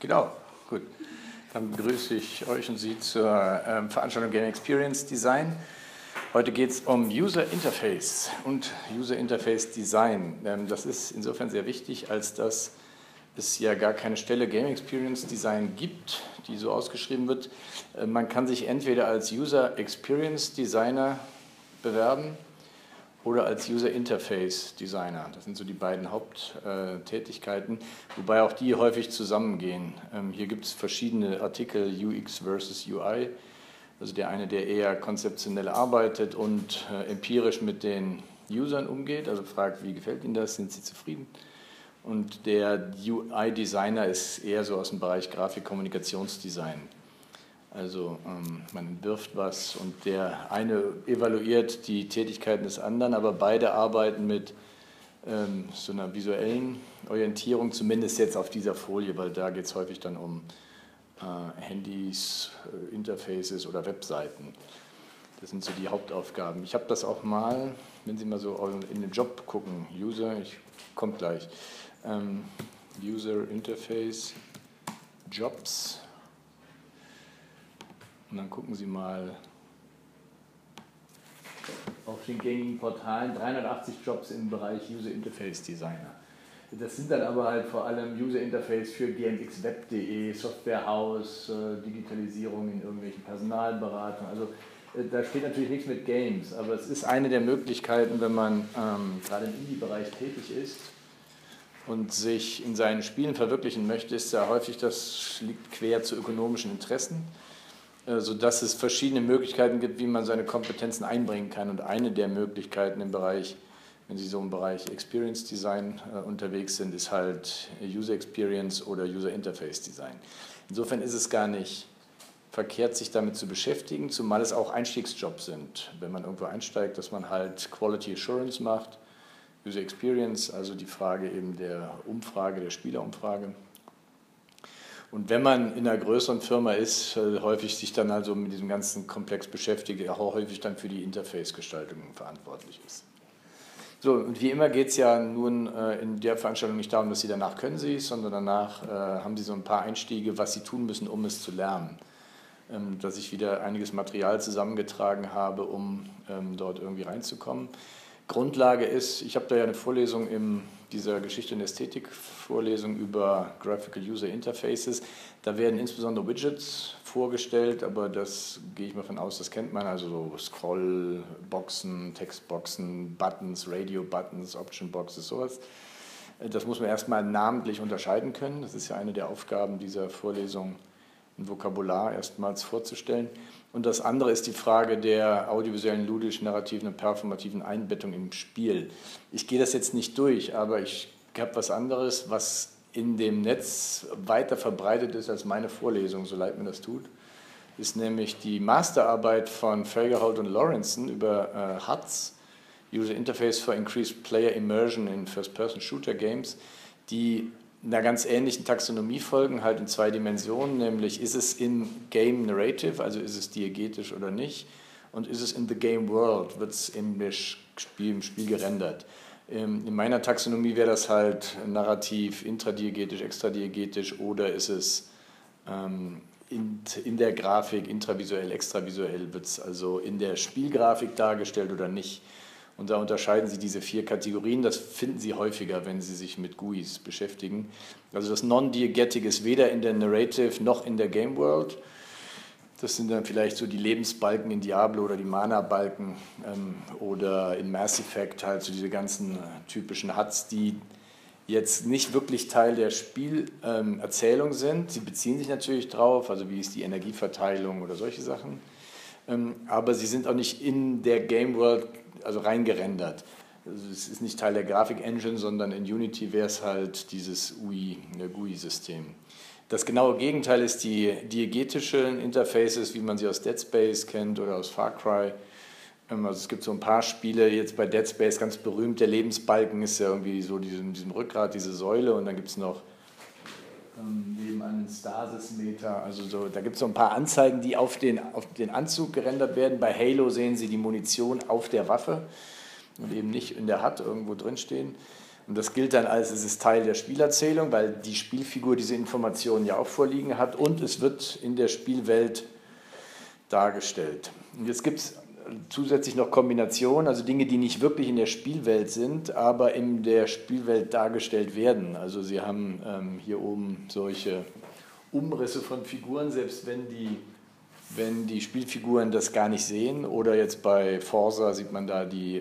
Genau, gut. Dann begrüße ich euch und Sie zur Veranstaltung Game Experience Design. Heute geht es um User Interface und User Interface Design. Das ist insofern sehr wichtig, als dass es ja gar keine Stelle Game Experience Design gibt, die so ausgeschrieben wird. Man kann sich entweder als User Experience Designer bewerben oder als User Interface Designer. Das sind so die beiden Haupttätigkeiten, wobei auch die häufig zusammengehen. Hier gibt es verschiedene Artikel, UX versus UI. Also der eine, der eher konzeptionell arbeitet und empirisch mit den Usern umgeht, also fragt, wie gefällt Ihnen das, sind Sie zufrieden? Und der UI-Designer ist eher so aus dem Bereich Grafik-Kommunikationsdesign. Also man entwirft was und der eine evaluiert die Tätigkeiten des anderen, aber beide arbeiten mit so einer visuellen Orientierung, zumindest jetzt auf dieser Folie, weil da geht es häufig dann um Handys, Interfaces oder Webseiten. Das sind so die Hauptaufgaben. Ich habe das auch mal, wenn Sie mal so in den Job gucken, kommt gleich, User Interface Jobs. Und dann gucken Sie mal auf den gängigen Portalen, 380 Jobs im Bereich User Interface Designer. Das sind dann aber halt vor allem User Interface für gmxweb.de, Softwarehaus, Digitalisierung in irgendwelchen Personalberatungen. Also da steht natürlich nichts mit Games, aber es ist eine der Möglichkeiten, wenn man gerade im Indie-Bereich tätig ist und sich in seinen Spielen verwirklichen möchte, ist ja häufig, das liegt quer zu ökonomischen Interessen, sodass es verschiedene Möglichkeiten gibt, wie man seine Kompetenzen einbringen kann. Und eine der Möglichkeiten im Bereich, wenn Sie so im Bereich Experience Design unterwegs sind, ist halt User Experience oder User Interface Design. Insofern ist es gar nicht verkehrt, sich damit zu beschäftigen, zumal es auch Einstiegsjobs sind. Wenn man irgendwo einsteigt, dass man halt Quality Assurance macht, User Experience, also die Frage eben der Umfrage, der Spielerumfrage. Und wenn man in einer größeren Firma ist, häufig sich dann also mit diesem ganzen Komplex beschäftigt, auch häufig dann für die Interface-Gestaltung verantwortlich ist. So, und wie immer geht es ja nun in der Veranstaltung nicht darum, dass Sie danach können Sie es, sondern danach haben Sie so ein paar Einstiege, was Sie tun müssen, um es zu lernen. Dass ich wieder einiges Material zusammengetragen habe, um dort irgendwie reinzukommen. Grundlage ist, ich habe da ja eine Vorlesung in dieser Geschichte und Ästhetik-Vorlesung über Graphical User Interfaces. Da werden insbesondere Widgets vorgestellt, aber das gehe ich mal von aus, das kennt man, also so Scrollboxen, Textboxen, Buttons, Radio-Buttons, Option-Boxes, sowas. Das muss man erstmal namentlich unterscheiden können. Das ist ja eine der Aufgaben dieser Vorlesung, ein Vokabular erstmals vorzustellen. Und das andere ist die Frage der audiovisuellen, ludischen, narrativen und performativen Einbettung im Spiel. Ich gehe das jetzt nicht durch, aber ich habe was anderes, was in dem Netz weiter verbreitet ist als meine Vorlesung, so leid mir das tut, ist nämlich die Masterarbeit von Fagerholt und Lawrenson über HUDs, User Interface for Increased Player Immersion in First-Person-Shooter Games, die einer ganz ähnlichen Taxonomie folgen, halt in zwei Dimensionen, nämlich ist es in Game Narrative, also ist es diegetisch oder nicht, und ist es in the Game World, wird es im Spiel gerendert. In meiner Taxonomie wäre das halt narrativ, intradiegetisch, extradiegetisch, oder ist es in der Grafik intravisuell, extravisuell, wird es also in der Spielgrafik dargestellt oder nicht. Und da unterscheiden Sie diese 4 Kategorien. Das finden Sie häufiger, wenn Sie sich mit GUIs beschäftigen. Also das Non-Diegetic ist weder in der Narrative noch in der Game World. Das sind dann vielleicht so die Lebensbalken in Diablo oder die Mana-Balken oder in Mass Effect halt so diese ganzen typischen HUDs, die jetzt nicht wirklich Teil der Spielerzählung sind. Sie beziehen sich natürlich drauf, also wie ist die Energieverteilung oder solche Sachen. Aber sie sind auch nicht in der Game World also reingerendert. Also es ist nicht Teil der Grafik-Engine, sondern in Unity wäre es halt dieses GUI-System. Das genaue Gegenteil ist die diegetischen Interfaces, wie man sie aus Dead Space kennt oder aus Far Cry. Also es gibt so ein paar Spiele, jetzt bei Dead Space ganz berühmt, der Lebensbalken ist ja irgendwie so diesem Rückgrat, diese Säule, und dann gibt es noch nebenan einen Stasis-Meter, also so, da gibt es so ein paar Anzeigen, die auf den Anzug gerendert werden. Bei Halo sehen Sie die Munition auf der Waffe und eben nicht in der HUD irgendwo drin stehen. Und das gilt dann als, es ist Teil der Spielerzählung, weil die Spielfigur diese Informationen ja auch vorliegen hat und es wird in der Spielwelt dargestellt. Und jetzt gibt es zusätzlich noch Kombinationen, also Dinge, die nicht wirklich in der Spielwelt sind, aber in der Spielwelt dargestellt werden. Also Sie haben hier oben solche Umrisse von Figuren, selbst wenn die Spielfiguren das gar nicht sehen. Oder jetzt bei Forza sieht man da die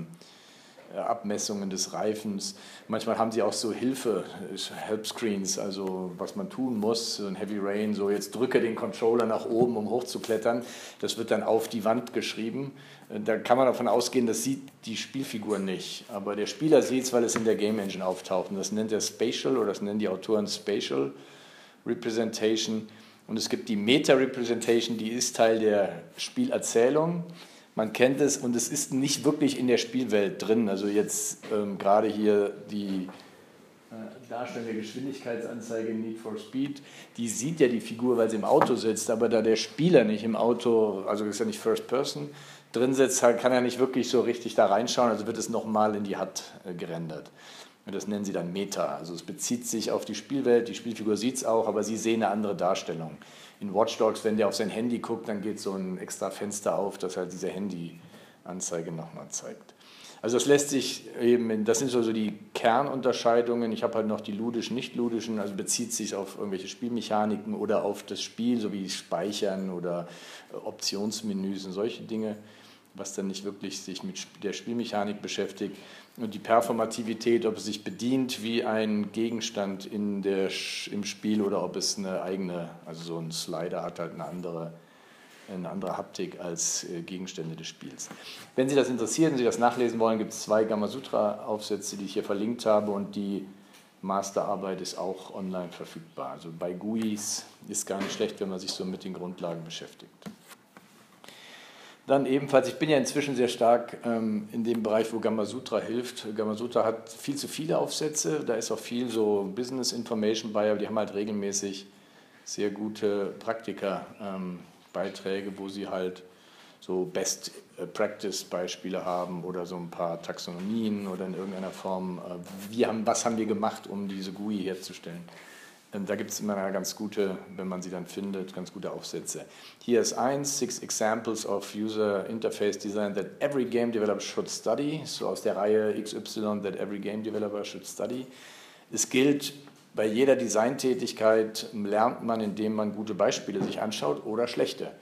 Abmessungen des Reifens. Manchmal haben sie auch so Help-Screens, also was man tun muss, so ein Heavy Rain, so jetzt drücke den Controller nach oben, um hochzuklettern. Das wird dann auf die Wand geschrieben. Da kann man davon ausgehen, das sieht die Spielfigur nicht. Aber der Spieler sieht es, weil es in der Game Engine auftaucht. Und das nennt er Spatial oder das nennen die Autoren Spatial Representation. Und es gibt die Meta-Representation, die ist Teil der Spielerzählung. Man kennt es und es ist nicht wirklich in der Spielwelt drin. Also jetzt gerade hier die Darstellung der Geschwindigkeitsanzeige in Need for Speed, die sieht ja die Figur, weil sie im Auto sitzt, aber da der Spieler nicht im Auto, also ist ja nicht First Person, drin sitzt, kann er nicht wirklich so richtig da reinschauen, also wird es nochmal in die HUD gerendert. Und das nennen sie dann Meta. Also es bezieht sich auf die Spielwelt, die Spielfigur sieht es auch, aber sie sehen eine andere Darstellung. In Watch Dogs, wenn der auf sein Handy guckt, dann geht so ein extra Fenster auf, das halt diese Handy-Anzeige nochmal zeigt. Also das lässt sich eben, das sind so die Kernunterscheidungen. Ich habe halt noch die ludischen, nicht-ludischen, also bezieht sich auf irgendwelche Spielmechaniken oder auf das Spiel, so wie Speichern oder Optionsmenüs und solche Dinge, was dann nicht wirklich sich mit der Spielmechanik beschäftigt. Und die Performativität, ob es sich bedient wie ein Gegenstand im Spiel oder ob es eine eigene, also so ein Slider hat halt eine andere Haptik als Gegenstände des Spiels. Wenn Sie das interessiert und Sie das nachlesen wollen, gibt es 2 Gamasutra-Aufsätze, die ich hier verlinkt habe und die Masterarbeit ist auch online verfügbar. Also bei GUIs ist gar nicht schlecht, wenn man sich so mit den Grundlagen beschäftigt. Dann ebenfalls, ich bin ja inzwischen sehr stark in dem Bereich, wo Gamasutra hilft. Gamasutra hat viel zu viele Aufsätze, da ist auch viel so Business Information bei, aber die haben halt regelmäßig sehr gute Praktika-Beiträge, wo sie halt so Best Practice Beispiele haben oder so ein paar Taxonomien oder in irgendeiner Form, was haben wir gemacht, um diese GUI herzustellen. Da gibt es immer ganz gute, wenn man sie dann findet, ganz gute Aufsätze. Hier ist 6 Examples of User Interface Design that every game developer should study, so aus der Reihe XY that every game developer should study. Es gilt, bei jeder Designtätigkeit lernt man, indem man gute Beispiele sich anschaut oder schlechte.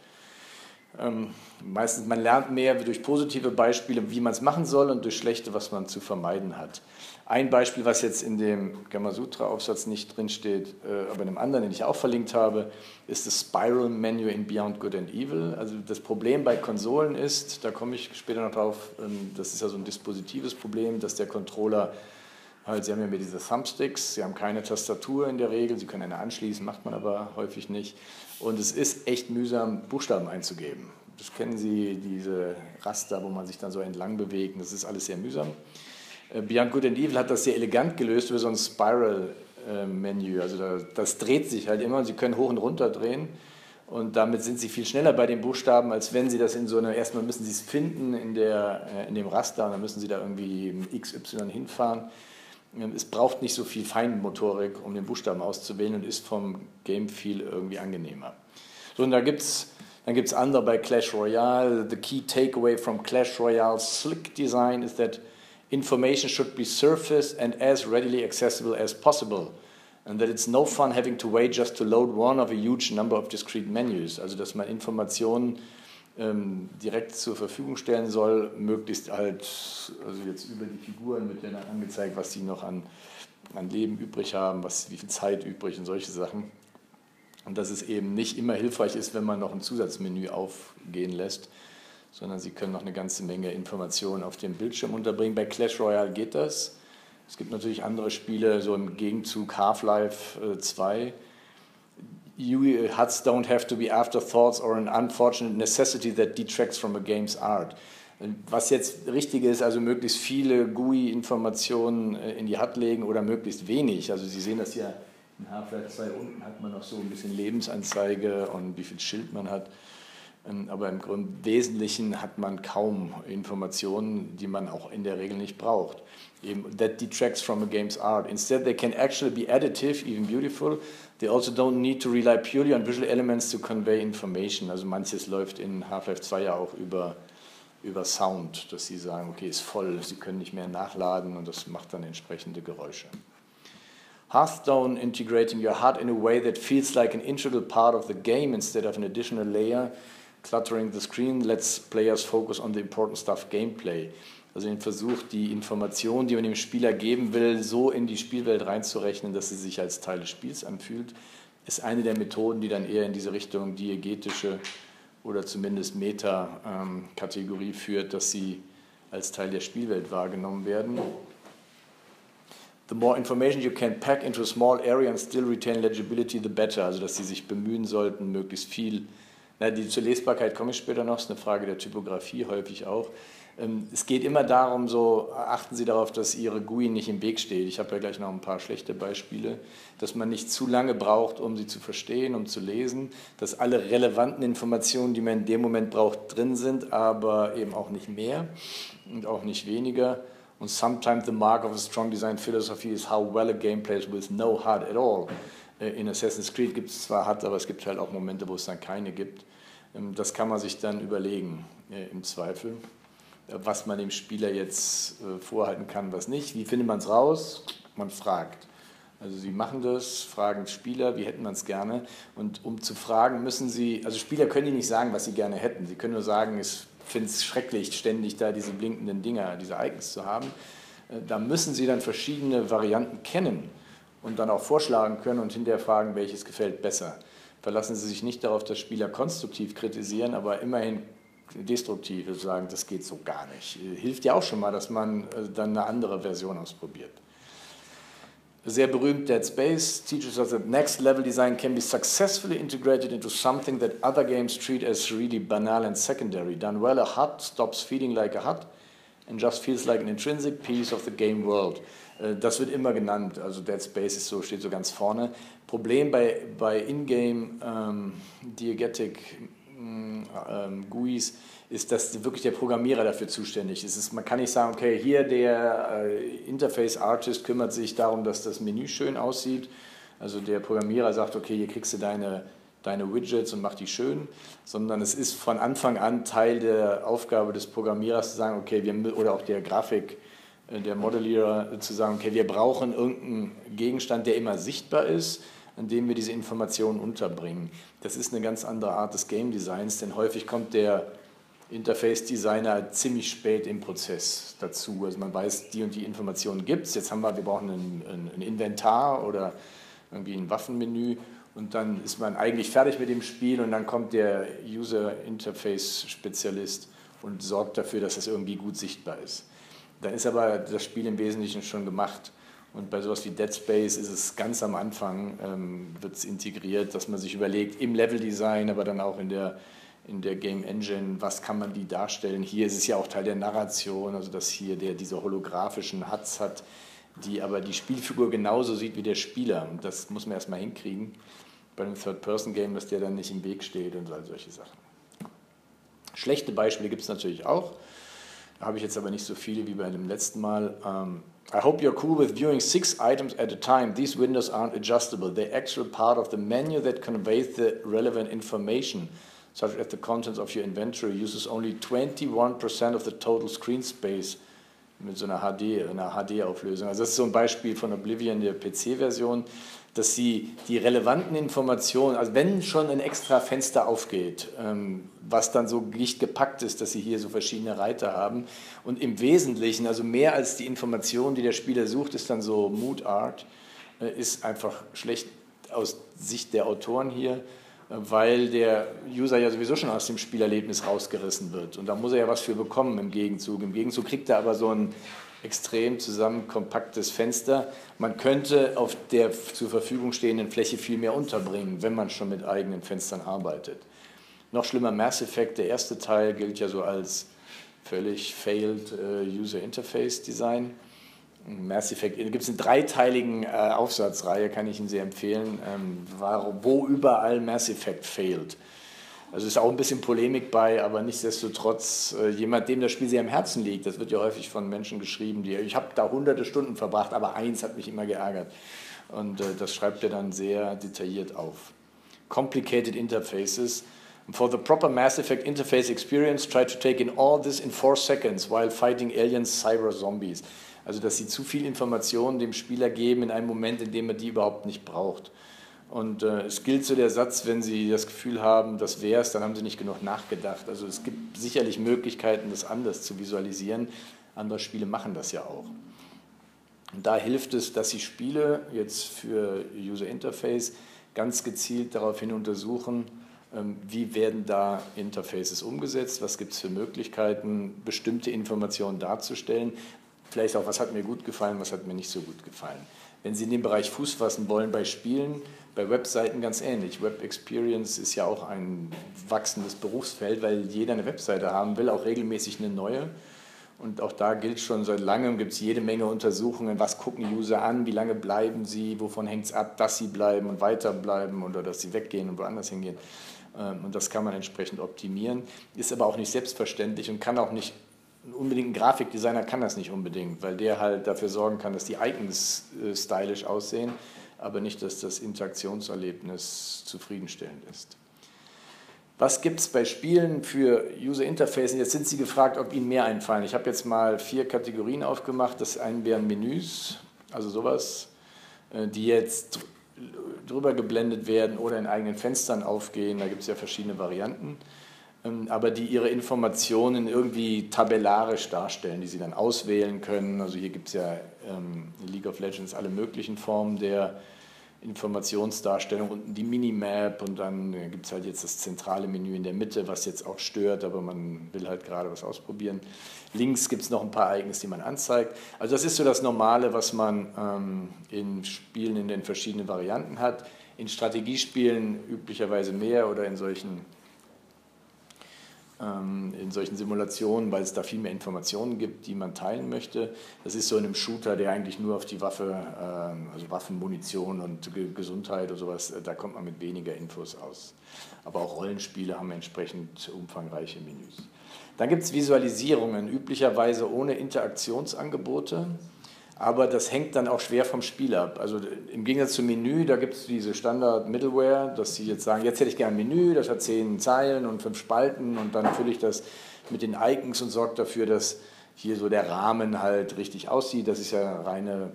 Meistens, man lernt mehr durch positive Beispiele, wie man es machen soll und durch schlechte, was man zu vermeiden hat. Ein Beispiel, was jetzt in dem Gamasutra-Aufsatz nicht drinsteht, aber in einem anderen, den ich auch verlinkt habe, ist das Spiral-Menu in Beyond Good and Evil. Also das Problem bei Konsolen ist, da komme ich später noch drauf, das ist ja so ein dispositives Problem, dass der Controller, halt, Sie haben ja mehr diese Thumbsticks, Sie haben keine Tastatur in der Regel, Sie können eine anschließen, macht man aber häufig nicht. Und es ist echt mühsam, Buchstaben einzugeben. Das kennen Sie, diese Raster, wo man sich dann so entlang bewegt, das ist alles sehr mühsam. Beyond Good and Evil hat das sehr elegant gelöst über so ein Spiral-Menü. Also das dreht sich halt immer und Sie können hoch und runter drehen und damit sind Sie viel schneller bei den Buchstaben, als wenn Sie das in so einer, erstmal müssen Sie es finden in dem Raster und dann müssen Sie da irgendwie XY hinfahren. Es braucht nicht so viel Feinmotorik, um den Buchstaben auszuwählen und ist vom Game-Feel irgendwie angenehmer. So, und dann gibt's andere bei Clash Royale. The key takeaway from Clash Royale's slick design is that information should be surfaced and as readily accessible as possible. And that it's no fun having to wait just to load one of a huge number of discrete menus. Also, dass man Informationen direkt zur Verfügung stellen soll, möglichst halt, also jetzt über die Figuren wird ja dann angezeigt, was sie noch an Leben übrig haben, wie viel Zeit übrig und solche Sachen. Und dass es eben nicht immer hilfreich ist, wenn man noch ein Zusatzmenü aufgehen lässt, sondern Sie können noch eine ganze Menge Informationen auf dem Bildschirm unterbringen. Bei Clash Royale geht das. Es gibt natürlich andere Spiele, so im Gegenzug Half-Life 2. HUDs don't have to be afterthoughts or an unfortunate necessity that detracts from a game's art. Was jetzt richtig ist, also möglichst viele GUI-Informationen in die HUD legen oder möglichst wenig. Also Sie sehen das ja in Half-Life 2, unten hat man noch so ein bisschen Lebensanzeige und wie viel Schild man hat. Aber im Wesentlichen hat man kaum Informationen, die man auch in der Regel nicht braucht. That detracts from a game's art. Instead, they can actually be additive, even beautiful. They also don't need to rely purely on visual elements to convey information. Also manches läuft in Half-Life 2 ja auch über Sound, dass sie sagen, okay, ist voll, sie können nicht mehr nachladen und das macht dann entsprechende Geräusche. Hearthstone integrating your HUD in a way that feels like an integral part of the game instead of an additional layer. Cluttering the screen lets players focus on the important stuff, gameplay. Also den Versuch, die Information, die man dem Spieler geben will, so in die Spielwelt reinzurechnen, dass sie sich als Teil des Spiels anfühlt, ist eine der Methoden, die dann eher in diese Richtung diegetische oder zumindest Meta-Kategorie führt, dass sie als Teil der Spielwelt wahrgenommen werden. The more information you can pack into a small area and still retain legibility, the better. Also dass sie sich bemühen sollten, möglichst viel. Zur Lesbarkeit komme ich später noch, ist eine Frage der Typografie häufig auch. Es geht immer darum, so achten Sie darauf, dass Ihre GUI nicht im Weg steht. Ich habe ja gleich noch ein paar schlechte Beispiele, dass man nicht zu lange braucht, um sie zu verstehen, um zu lesen, dass alle relevanten Informationen, die man in dem Moment braucht, drin sind, aber eben auch nicht mehr und auch nicht weniger. Und sometimes the mark of a strong design philosophy is how well a game plays with no HUD at all. In Assassin's Creed gibt es zwar HUD, aber es gibt halt auch Momente, wo es dann keine gibt. Das kann man sich dann überlegen, im Zweifel, was man dem Spieler jetzt vorhalten kann, was nicht. Wie findet man es raus? Man fragt. Also Sie machen das, fragen Spieler, wie hätten man es gerne. Und um zu fragen, müssen Sie, also Spieler können Ihnen nicht sagen, was sie gerne hätten. Sie können nur sagen, ich finde es schrecklich, ständig da diese blinkenden Dinger, diese Icons zu haben. Da müssen Sie dann verschiedene Varianten kennen und dann auch vorschlagen können und hinterher fragen, welches gefällt besser. Verlassen Sie sich nicht darauf, dass Spieler konstruktiv kritisieren, aber immerhin destruktiv sagen, das geht so gar nicht. Hilft ja auch schon mal, dass man dann eine andere Version ausprobiert. Sehr berühmt Dead Space teaches us that next level design can be successfully integrated into something that other games treat as really banal and secondary. Done well, a HUD stops feeling like a HUD and just feels like an intrinsic piece of the game world. Das wird immer genannt, also Dead Space ist so, steht so ganz vorne. Problem bei Ingame Diegetic GUIs ist, dass wirklich der Programmierer dafür zuständig ist. Man kann nicht sagen, okay, hier der Interface Artist kümmert sich darum, dass das Menü schön aussieht. Also der Programmierer sagt, okay, hier kriegst du deine Widgets und mach die schön, sondern es ist von Anfang an Teil der Aufgabe des Programmierers zu sagen, okay, oder auch der Grafik, der Modellierer zu sagen, okay, wir brauchen irgendeinen Gegenstand, der immer sichtbar ist, an dem wir diese Informationen unterbringen. Das ist eine ganz andere Art des Game Designs, denn häufig kommt der Interface-Designer ziemlich spät im Prozess dazu. Also man weiß, die und die Informationen gibt es, jetzt wir brauchen ein Inventar oder irgendwie ein Waffenmenü und dann ist man eigentlich fertig mit dem Spiel und dann kommt der User-Interface-Spezialist und sorgt dafür, dass das irgendwie gut sichtbar ist. Dann ist aber das Spiel im Wesentlichen schon gemacht. Und bei sowas wie Dead Space ist es ganz am Anfang, wird es integriert, dass man sich überlegt, im Leveldesign, aber dann auch in der Game Engine, was kann man wie darstellen. Hier ist es ja auch Teil der Narration, also dass hier diese holographischen HUDs hat, die aber die Spielfigur genauso sieht wie der Spieler. Und das muss man erstmal hinkriegen bei einem Third-Person-Game, dass der dann nicht im Weg steht und all solche Sachen. Schlechte Beispiele gibt es natürlich auch. Da habe ich jetzt aber nicht so viele wie bei dem letzten Mal. I hope you're cool with viewing 6 items at a time. These windows aren't adjustable. They're actual part of the menu that conveys the relevant information, such as the contents of your inventory. Uses only 21% of the total screen space mit so einer HD-Auflösung. Also das ist so ein Beispiel von Oblivion, der PC-Version, dass sie die relevanten Informationen, also wenn schon ein extra Fenster aufgeht, was dann so dicht gepackt ist, dass sie hier so verschiedene Reiter haben und im Wesentlichen, also mehr als die Information, die der Spieler sucht, ist dann so Mood Art, ist einfach schlecht aus Sicht der Autoren hier, weil der User ja sowieso schon aus dem Spielerlebnis rausgerissen wird und da muss er ja was für bekommen im Gegenzug. Im Gegenzug kriegt er aber so ein extrem kompaktes Fenster. Man könnte auf der zur Verfügung stehenden Fläche viel mehr unterbringen, wenn man schon mit eigenen Fenstern arbeitet. Noch schlimmer, Mass Effect, der erste Teil, gilt ja so als völlig failed User Interface Design. Mass Effect, da gibt es eine dreiteiligen Aufsatzreihe, kann ich Ihnen sehr empfehlen, wo überall Mass Effect failed. Also ist auch ein bisschen Polemik bei, aber nichtsdestotrotz jemand, dem das Spiel sehr am Herzen liegt. Das wird ja häufig von Menschen geschrieben, die, ich habe da hunderte Stunden verbracht, aber eins hat mich immer geärgert. Und das schreibt er dann sehr detailliert auf. Complicated interfaces. For the proper Mass Effect interface experience, try to take in all this in 4 seconds while fighting aliens, cyber zombies. Also dass sie zu viel Informationen dem Spieler geben in einem Moment, in dem er die überhaupt nicht braucht. Und es gilt so der Satz, wenn Sie das Gefühl haben, das wäre es, dann haben Sie nicht genug nachgedacht. Also es gibt sicherlich Möglichkeiten, das anders zu visualisieren. Andere Spiele machen das ja auch. Und da hilft es, dass Sie Spiele jetzt für User Interface ganz gezielt daraufhin untersuchen, wie werden da Interfaces umgesetzt, was gibt es für Möglichkeiten, bestimmte Informationen darzustellen. Vielleicht auch, was hat mir gut gefallen, was hat mir nicht so gut gefallen. Wenn Sie in dem Bereich Fuß fassen wollen bei Spielen, bei Webseiten ganz ähnlich. Web Experience ist ja auch ein wachsendes Berufsfeld, weil jeder eine Webseite haben will, auch regelmäßig eine neue. Und auch da gilt schon seit langem, gibt es jede Menge Untersuchungen, was gucken User an, wie lange bleiben sie, wovon hängt es ab, dass sie bleiben und weiterbleiben oder dass sie weggehen und woanders hingehen. Und das kann man entsprechend optimieren, ist aber auch nicht selbstverständlich und kann auch nicht unbedingt, ein Grafikdesigner kann das nicht unbedingt, weil der halt dafür sorgen kann, dass die Icons stylisch aussehen, aber nicht, dass das Interaktionserlebnis zufriedenstellend ist. Was gibt es bei Spielen für User Interfaces? Jetzt sind Sie gefragt, ob Ihnen mehr einfallen. Ich habe jetzt mal 4 Kategorien aufgemacht. Das eine wären Menüs, also sowas, die jetzt drüber geblendet werden oder in eigenen Fenstern aufgehen. Da gibt es ja verschiedene Varianten. Aber die ihre Informationen irgendwie tabellarisch darstellen, die sie dann auswählen können. Also hier gibt es ja in League of Legends alle möglichen Formen der Informationsdarstellung, unten die Minimap und dann gibt es halt jetzt das zentrale Menü in der Mitte, was jetzt auch stört, aber man will halt gerade was ausprobieren. Links gibt es noch ein paar Icons, die man anzeigt. Also das ist so das Normale, was man in Spielen in den verschiedenen Varianten hat. In Strategiespielen üblicherweise mehr oder in solchen Simulationen, weil es da viel mehr Informationen gibt, die man teilen möchte. Das ist so in einem Shooter, der eigentlich nur auf die Waffe, also Waffen, Munition und Gesundheit oder sowas, da kommt man mit weniger Infos aus. Aber auch Rollenspiele haben entsprechend umfangreiche Menüs. Dann gibt es Visualisierungen, üblicherweise ohne Interaktionsangebote. Aber das hängt dann auch schwer vom Spiel ab. Also im Gegensatz zum Menü, da gibt es diese Standard-Middleware, dass Sie jetzt sagen, jetzt hätte ich gerne ein Menü, das hat 10 Zeilen und 5 Spalten und dann fülle ich das mit den Icons und sorge dafür, dass hier so der Rahmen halt richtig aussieht. Das ist ja reine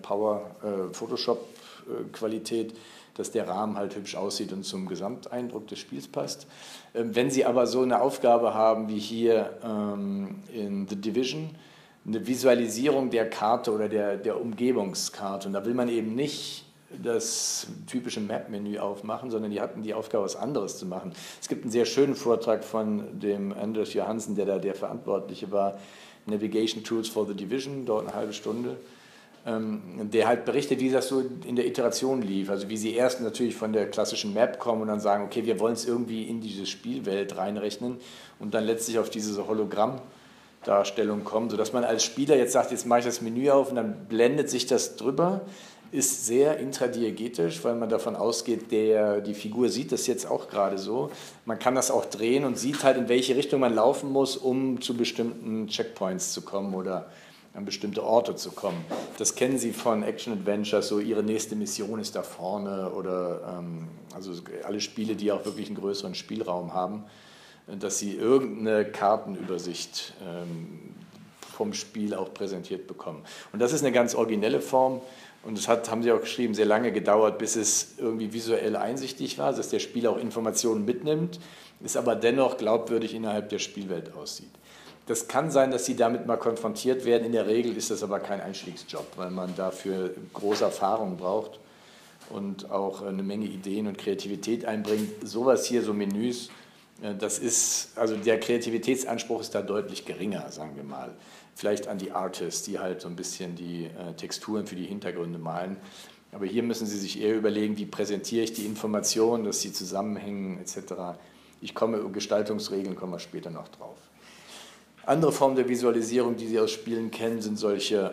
Power-Photoshop-Qualität, dass der Rahmen halt hübsch aussieht und zum Gesamteindruck des Spiels passt. Wenn Sie aber so eine Aufgabe haben wie hier in The Division, eine Visualisierung der Karte oder der Umgebungskarte. Und da will man eben nicht das typische Map-Menü aufmachen, sondern die hatten die Aufgabe, was anderes zu machen. Es gibt einen sehr schönen Vortrag von dem Anders Johansen, der da der Verantwortliche war, Navigation Tools for the Division, dort eine halbe Stunde, der halt berichtet, wie das so in der Iteration lief. Also wie sie erst natürlich von der klassischen Map kommen und dann sagen, okay, wir wollen es irgendwie in diese Spielwelt reinrechnen und dann letztlich auf diese Hologrammdarstellung kommen, sodass man als Spieler jetzt sagt, jetzt mache ich das Menü auf und dann blendet sich das drüber, ist sehr intradiegetisch, weil man davon ausgeht, die Figur sieht das jetzt auch gerade so. Man kann das auch drehen und sieht halt, in welche Richtung man laufen muss, um zu bestimmten Checkpoints zu kommen oder an bestimmte Orte zu kommen. Das kennen Sie von Action-Adventures, so Ihre nächste Mission ist da vorne oder also alle Spiele, die auch wirklich einen größeren Spielraum haben, dass Sie irgendeine Kartenübersicht vom Spiel auch präsentiert bekommen. Und das ist eine ganz originelle Form und es hat, haben Sie auch geschrieben, sehr lange gedauert, bis es irgendwie visuell einsichtig war, dass der Spieler auch Informationen mitnimmt, es aber dennoch glaubwürdig innerhalb der Spielwelt aussieht. Das kann sein, dass Sie damit mal konfrontiert werden. In der Regel ist das aber kein Einstiegsjob, weil man dafür große Erfahrung braucht und auch eine Menge Ideen und Kreativität einbringt. Sowas hier, so Menüs, das ist, also der Kreativitätsanspruch ist da deutlich geringer, sagen wir mal. Vielleicht an die Artists, die halt so ein bisschen die Texturen für die Hintergründe malen. Aber hier müssen Sie sich eher überlegen, wie präsentiere ich die Informationen, dass sie zusammenhängen etc. Gestaltungsregeln kommen wir später noch drauf. Andere Formen der Visualisierung, die Sie aus Spielen kennen, sind solche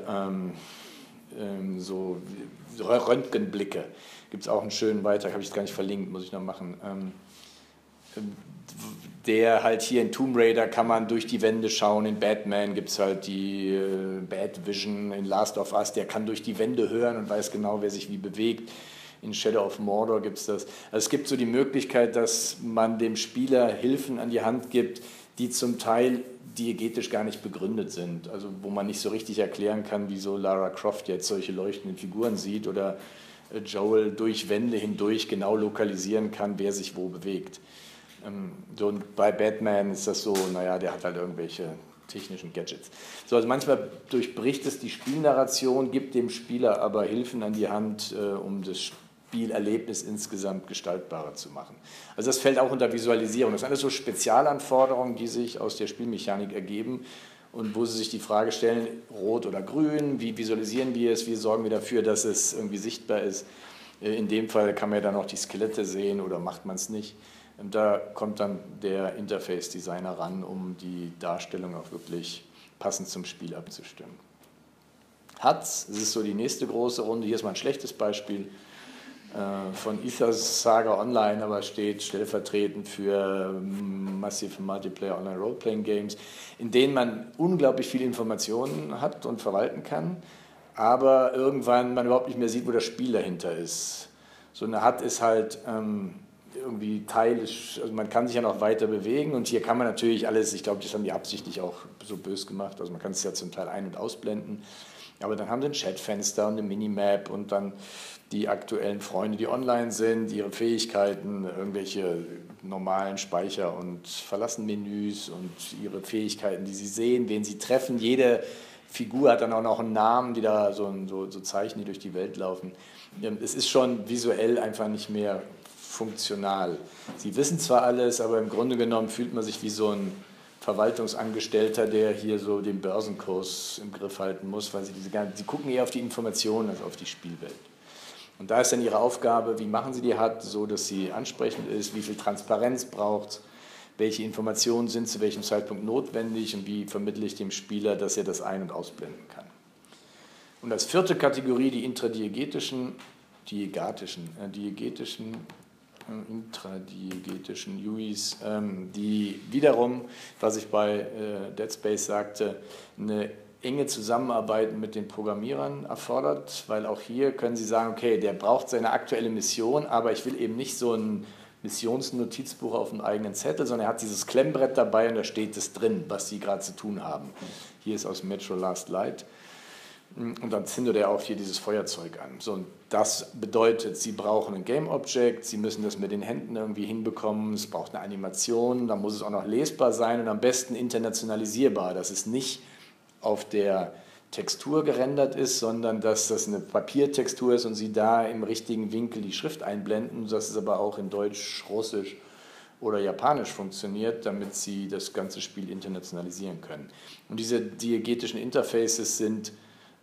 so Röntgenblicke. Gibt es auch einen schönen Beitrag, habe ich jetzt gar nicht verlinkt, muss ich noch machen. der halt hier in Tomb Raider kann man durch die Wände schauen, in Batman gibt es halt die Bat Vision, in Last of Us, der kann durch die Wände hören und weiß genau, wer sich wie bewegt. In Shadow of Mordor gibt es das. Also es gibt so die Möglichkeit, dass man dem Spieler Hilfen an die Hand gibt, die zum Teil diegetisch gar nicht begründet sind. Also wo man nicht so richtig erklären kann, wieso Lara Croft jetzt solche leuchtenden Figuren sieht oder Joel durch Wände hindurch genau lokalisieren kann, wer sich wo bewegt. So, und bei Batman ist das so, naja, der hat halt irgendwelche technischen Gadgets. So, also manchmal durchbricht es die Spielnarration, gibt dem Spieler aber Hilfen an die Hand, um das Spielerlebnis insgesamt gestaltbarer zu machen. Also das fällt auch unter Visualisierung. Das sind alles so Spezialanforderungen, die sich aus der Spielmechanik ergeben und wo Sie sich die Frage stellen, rot oder grün, wie visualisieren wir es, wie sorgen wir dafür, dass es irgendwie sichtbar ist. In dem Fall kann man ja dann auch die Skelette sehen oder macht man es nicht. Da kommt dann der Interface-Designer ran, um die Darstellung auch wirklich passend zum Spiel abzustimmen. HUDs, das ist so die nächste große Runde, hier ist mal ein schlechtes Beispiel von Ethos Saga Online, aber steht stellvertretend für Massive Multiplayer Online Role-Playing Games, in denen man unglaublich viele Informationen hat und verwalten kann, aber irgendwann man überhaupt nicht mehr sieht, wo das Spiel dahinter ist. So eine HUD ist halt irgendwie teilisch, also man kann sich ja noch weiter bewegen und hier kann man natürlich alles, ich glaube, das haben die absichtlich auch so böse gemacht, also man kann es ja zum Teil ein- und ausblenden, aber dann haben sie ein Chatfenster und eine Minimap und dann die aktuellen Freunde, die online sind, ihre Fähigkeiten, irgendwelche normalen Speicher- und Verlassen-Menüs und ihre Fähigkeiten, die sie sehen, wen sie treffen. Jede Figur hat dann auch noch einen Namen, die da so Zeichen, die durch die Welt laufen. Es ist schon visuell einfach nicht mehr funktional. Sie wissen zwar alles, aber im Grunde genommen fühlt man sich wie so ein Verwaltungsangestellter, der hier so den Börsenkurs im Griff halten muss, weil sie gucken eher auf die Informationen als auf die Spielwelt. Und da ist dann Ihre Aufgabe, wie machen Sie die HUD, so dass sie ansprechend ist, wie viel Transparenz braucht es, welche Informationen sind zu welchem Zeitpunkt notwendig und wie vermittle ich dem Spieler, dass er das ein- und ausblenden kann. Und als vierte Kategorie die intradiegetischen UIs, die wiederum, was ich bei Dead Space sagte, eine enge Zusammenarbeit mit den Programmierern erfordert, weil auch hier können Sie sagen, okay, der braucht seine aktuelle Mission, aber ich will eben nicht so ein Missionsnotizbuch auf einem eigenen Zettel, sondern er hat dieses Klemmbrett dabei und da steht es drin, was Sie gerade zu tun haben. Hier ist aus Metro Last Light. Und dann zündet er auch hier dieses Feuerzeug an. So, und das bedeutet, Sie brauchen ein Game Object, Sie müssen das mit den Händen irgendwie hinbekommen, es braucht eine Animation, dann muss es auch noch lesbar sein und am besten internationalisierbar, dass es nicht auf der Textur gerendert ist, sondern dass das eine Papiertextur ist und Sie da im richtigen Winkel die Schrift einblenden, dass es aber auch in Deutsch, Russisch oder Japanisch funktioniert, damit Sie das ganze Spiel internationalisieren können. Und diese diegetischen Interfaces sind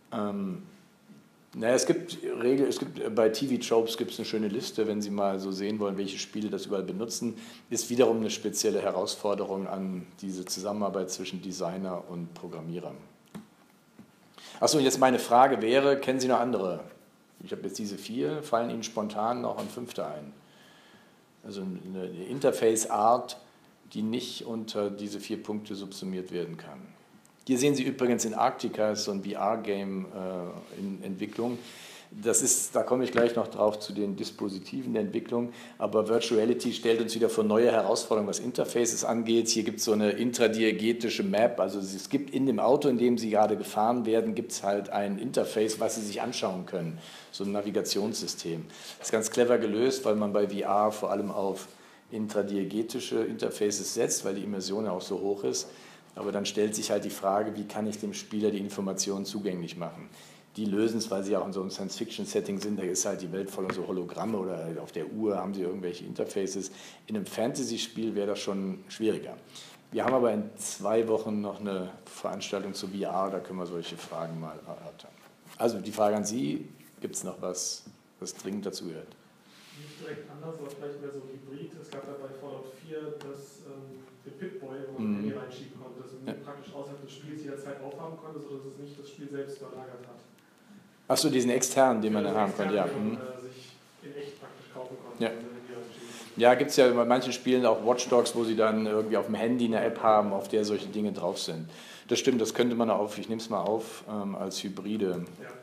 es gibt bei TV-Tropes gibt es eine schöne Liste, wenn Sie mal so sehen wollen, welche Spiele das überall benutzen, ist wiederum eine spezielle Herausforderung an diese Zusammenarbeit zwischen Designer und Programmierern. Achso, und jetzt meine Frage wäre, kennen Sie noch andere? Ich habe jetzt diese 4, fallen Ihnen spontan noch ein 5. ein? Also eine Interface-Art, die nicht unter diese 4 Punkte subsumiert werden kann. Hier sehen Sie übrigens in Arctica so ein VR-Game in Entwicklung. Da komme ich gleich noch drauf zu den Dispositiven der Entwicklung, aber Virtual Reality stellt uns wieder vor neue Herausforderungen, was Interfaces angeht. Hier gibt es so eine intradiegetische Map, also es gibt in dem Auto, in dem Sie gerade gefahren werden, gibt es halt ein Interface, was Sie sich anschauen können, so ein Navigationssystem. Das ist ganz clever gelöst, weil man bei VR vor allem auf intradiegetische Interfaces setzt, weil die Immersion ja auch so hoch ist. Aber dann stellt sich halt die Frage, wie kann ich dem Spieler die Informationen zugänglich machen? Die lösen es, weil sie auch in so einem Science-Fiction-Setting sind, da ist halt die Welt voller so Hologramme oder auf der Uhr haben sie irgendwelche Interfaces. In einem Fantasy-Spiel wäre das schon schwieriger. Wir haben aber in 2 Wochen noch eine Veranstaltung zu VR, da können wir solche Fragen mal erörtern. Also die Frage an Sie, gibt es noch was dringend dazu gehört? Nicht direkt anders, aber vielleicht mehr so Hybrid. Es gab ja bei Fallout 4 den Pip-Boy, wo man Handy reinschieben konnte, dass man praktisch außerhalb des Spiels jederzeit aufhaben konnte, sodass es nicht das Spiel selbst überlagert hat. Achso, diesen externen, den man da haben konnte, ja. Den man sich in echt praktisch kaufen konnte. Ja. Ja, gibt es ja bei manchen Spielen auch Watch Dogs, wo sie dann irgendwie auf dem Handy eine App haben, auf der solche Dinge drauf sind. Das stimmt, das könnte man ich nehme es mal auf, als hybride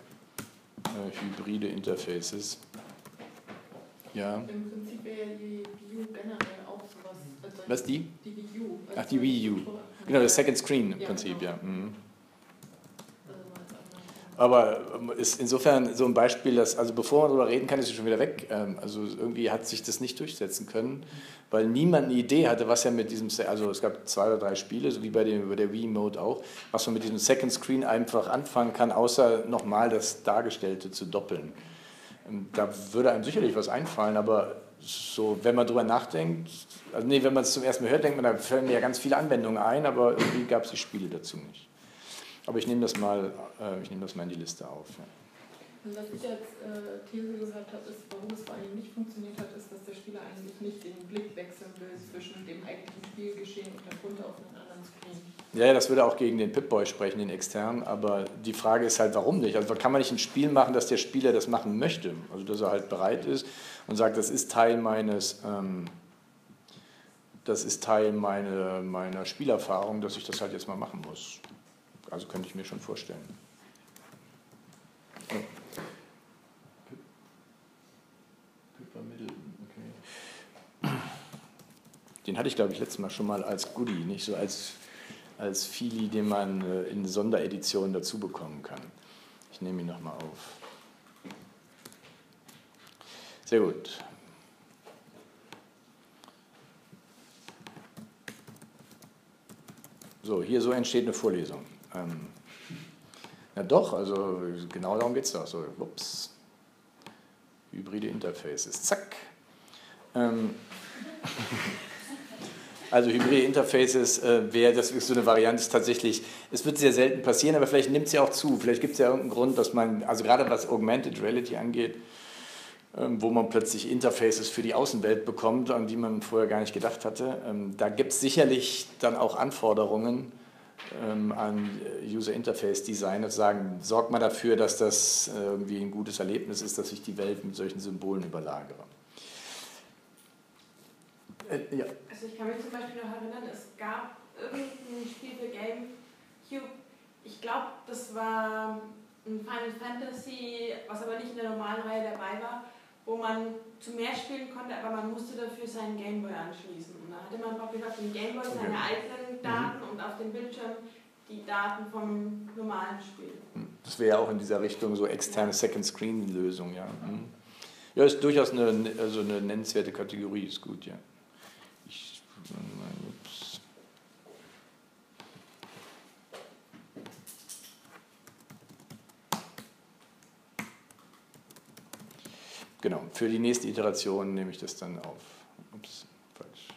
Interfaces. Ja. Im Prinzip wäre ja die Wii U generell auch sowas. Also Was, die? Die Wii U. Ach, die Wii U. Genau, das Second Screen im Prinzip, genau. ja. Mhm. Aber ist insofern so ein Beispiel, also bevor man darüber reden kann, ist es schon wieder weg. Also irgendwie hat sich das nicht durchsetzen können, weil niemand eine Idee hatte, was ja mit diesem, also es gab 2 oder 3 Spiele, so wie bei der Wii Mode auch, was man mit diesem Second Screen einfach anfangen kann, außer nochmal das Dargestellte zu doppeln. Da würde einem sicherlich was einfallen, aber so, wenn man drüber nachdenkt, also nee, wenn man es zum ersten Mal hört, denkt man, da fallen ja ganz viele Anwendungen ein, aber irgendwie gab es die Spiele dazu nicht. Aber ich nehme das mal in die Liste auf. Ja. Also was ich als These gehört habe, ist, warum es vor allem nicht funktioniert hat, ist, dass der Spieler eigentlich nicht den Blick wechseln will zwischen dem eigentlichen Spielgeschehen und darunter auf einen anderen Screen. Ja, das würde auch gegen den Pip-Boy sprechen, den externen, aber die Frage ist halt, warum nicht? Also kann man nicht ein Spiel machen, dass der Spieler das machen möchte, also dass er halt bereit ist und sagt, das ist Teil meiner Spielerfahrung, dass ich das halt jetzt mal machen muss. Also könnte ich mir schon vorstellen. Oh. Pippa Middleton, okay. Den hatte ich, glaube ich, letztes Mal schon mal als Goodie, nicht so als Feelie, den man in Sondereditionen dazu bekommen kann. Ich nehme ihn nochmal auf. Sehr gut. So, hier so entsteht eine Vorlesung. Na doch, also genau darum geht es doch. So, ups. Hybride Interfaces, zack. Also hybride Interfaces, das ist so eine Variante, ist tatsächlich, es wird sehr selten passieren, aber vielleicht nimmt es ja auch zu. Vielleicht gibt es ja irgendeinen Grund, dass man, also gerade was Augmented Reality angeht, wo man plötzlich Interfaces für die Außenwelt bekommt, an die man vorher gar nicht gedacht hatte. Da gibt es sicherlich dann auch Anforderungen an User Interface Designer, zu sagen, sorgt mal dafür, dass das irgendwie ein gutes Erlebnis ist, dass ich die Welt mit solchen Symbolen überlagere. Ja. Also ich kann mich zum Beispiel noch erinnern, es gab irgendein Spiel für GameCube, ich glaube, das war ein Final Fantasy, was aber nicht in der normalen Reihe dabei war, wo man zu mehr spielen konnte, aber man musste dafür seinen Gameboy anschließen. Und da hatte man praktisch auf dem Gameboy seine eigenen Daten und auf dem Bildschirm die Daten vom normalen Spiel. Das wäre ja auch in dieser Richtung so externe Second-Screen-Lösung, ja. Ja, ist durchaus eine nennenswerte Kategorie, ist gut, ja. Ups. Genau, für die nächste Iteration nehme ich das dann auf. Ups, falsch.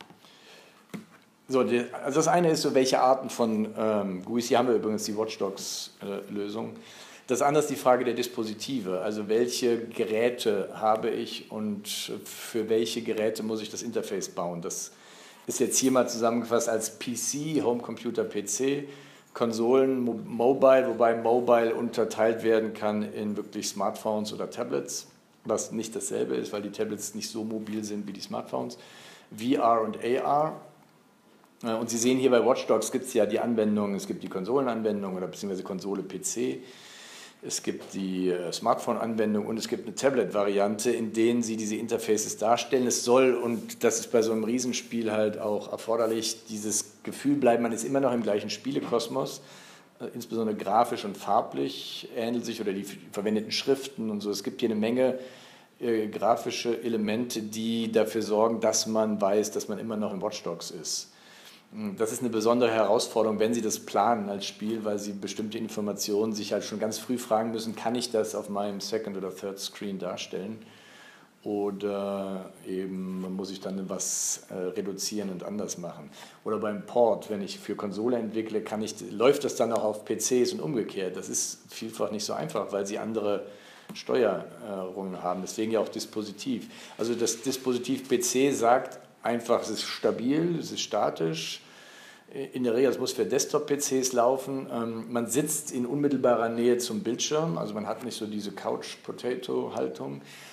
So, also das eine ist so, welche Arten von GUIs, hier haben wir übrigens die Watch Dogs-Lösung. Das andere ist die Frage der Dispositive, also welche Geräte habe ich und für welche Geräte muss ich das Interface bauen. Das ist jetzt hier mal zusammengefasst als PC, Homecomputer, PC, Konsolen, Mobile, wobei Mobile unterteilt werden kann in wirklich Smartphones oder Tablets, was nicht dasselbe ist, weil die Tablets nicht so mobil sind wie die Smartphones, VR und AR. Und Sie sehen hier bei Watch Dogs gibt es ja die Anwendung, es gibt die Konsolenanwendung oder beziehungsweise Konsole PC, es gibt die Smartphone-Anwendung und es gibt eine Tablet-Variante, in denen Sie diese Interfaces darstellen. Es soll, und das ist bei so einem Riesenspiel halt auch erforderlich, dieses Gefühl bleiben, man ist immer noch im gleichen Spielekosmos, insbesondere grafisch und farblich ähnelt sich oder die verwendeten Schriften und so. Es gibt hier eine Menge grafische Elemente, die dafür sorgen, dass man weiß, dass man immer noch in Watch Dogs ist. Das ist eine besondere Herausforderung, wenn Sie das planen als Spiel, weil Sie bestimmte Informationen sich halt schon ganz früh fragen müssen, kann ich das auf meinem Second oder Third Screen darstellen oder eben muss ich dann was reduzieren und anders machen. Oder beim Port, wenn ich für Konsole entwickle, läuft das dann auch auf PCs und umgekehrt. Das ist vielfach nicht so einfach, weil Sie andere Steuerungen haben, deswegen ja auch Dispositiv. Also das Dispositiv PC sagt, einfach, es ist stabil, es ist statisch. In der Regel, es muss für Desktop-PCs laufen. Man sitzt in unmittelbarer Nähe zum Bildschirm, also man hat nicht so diese Couch-Potato-Haltung.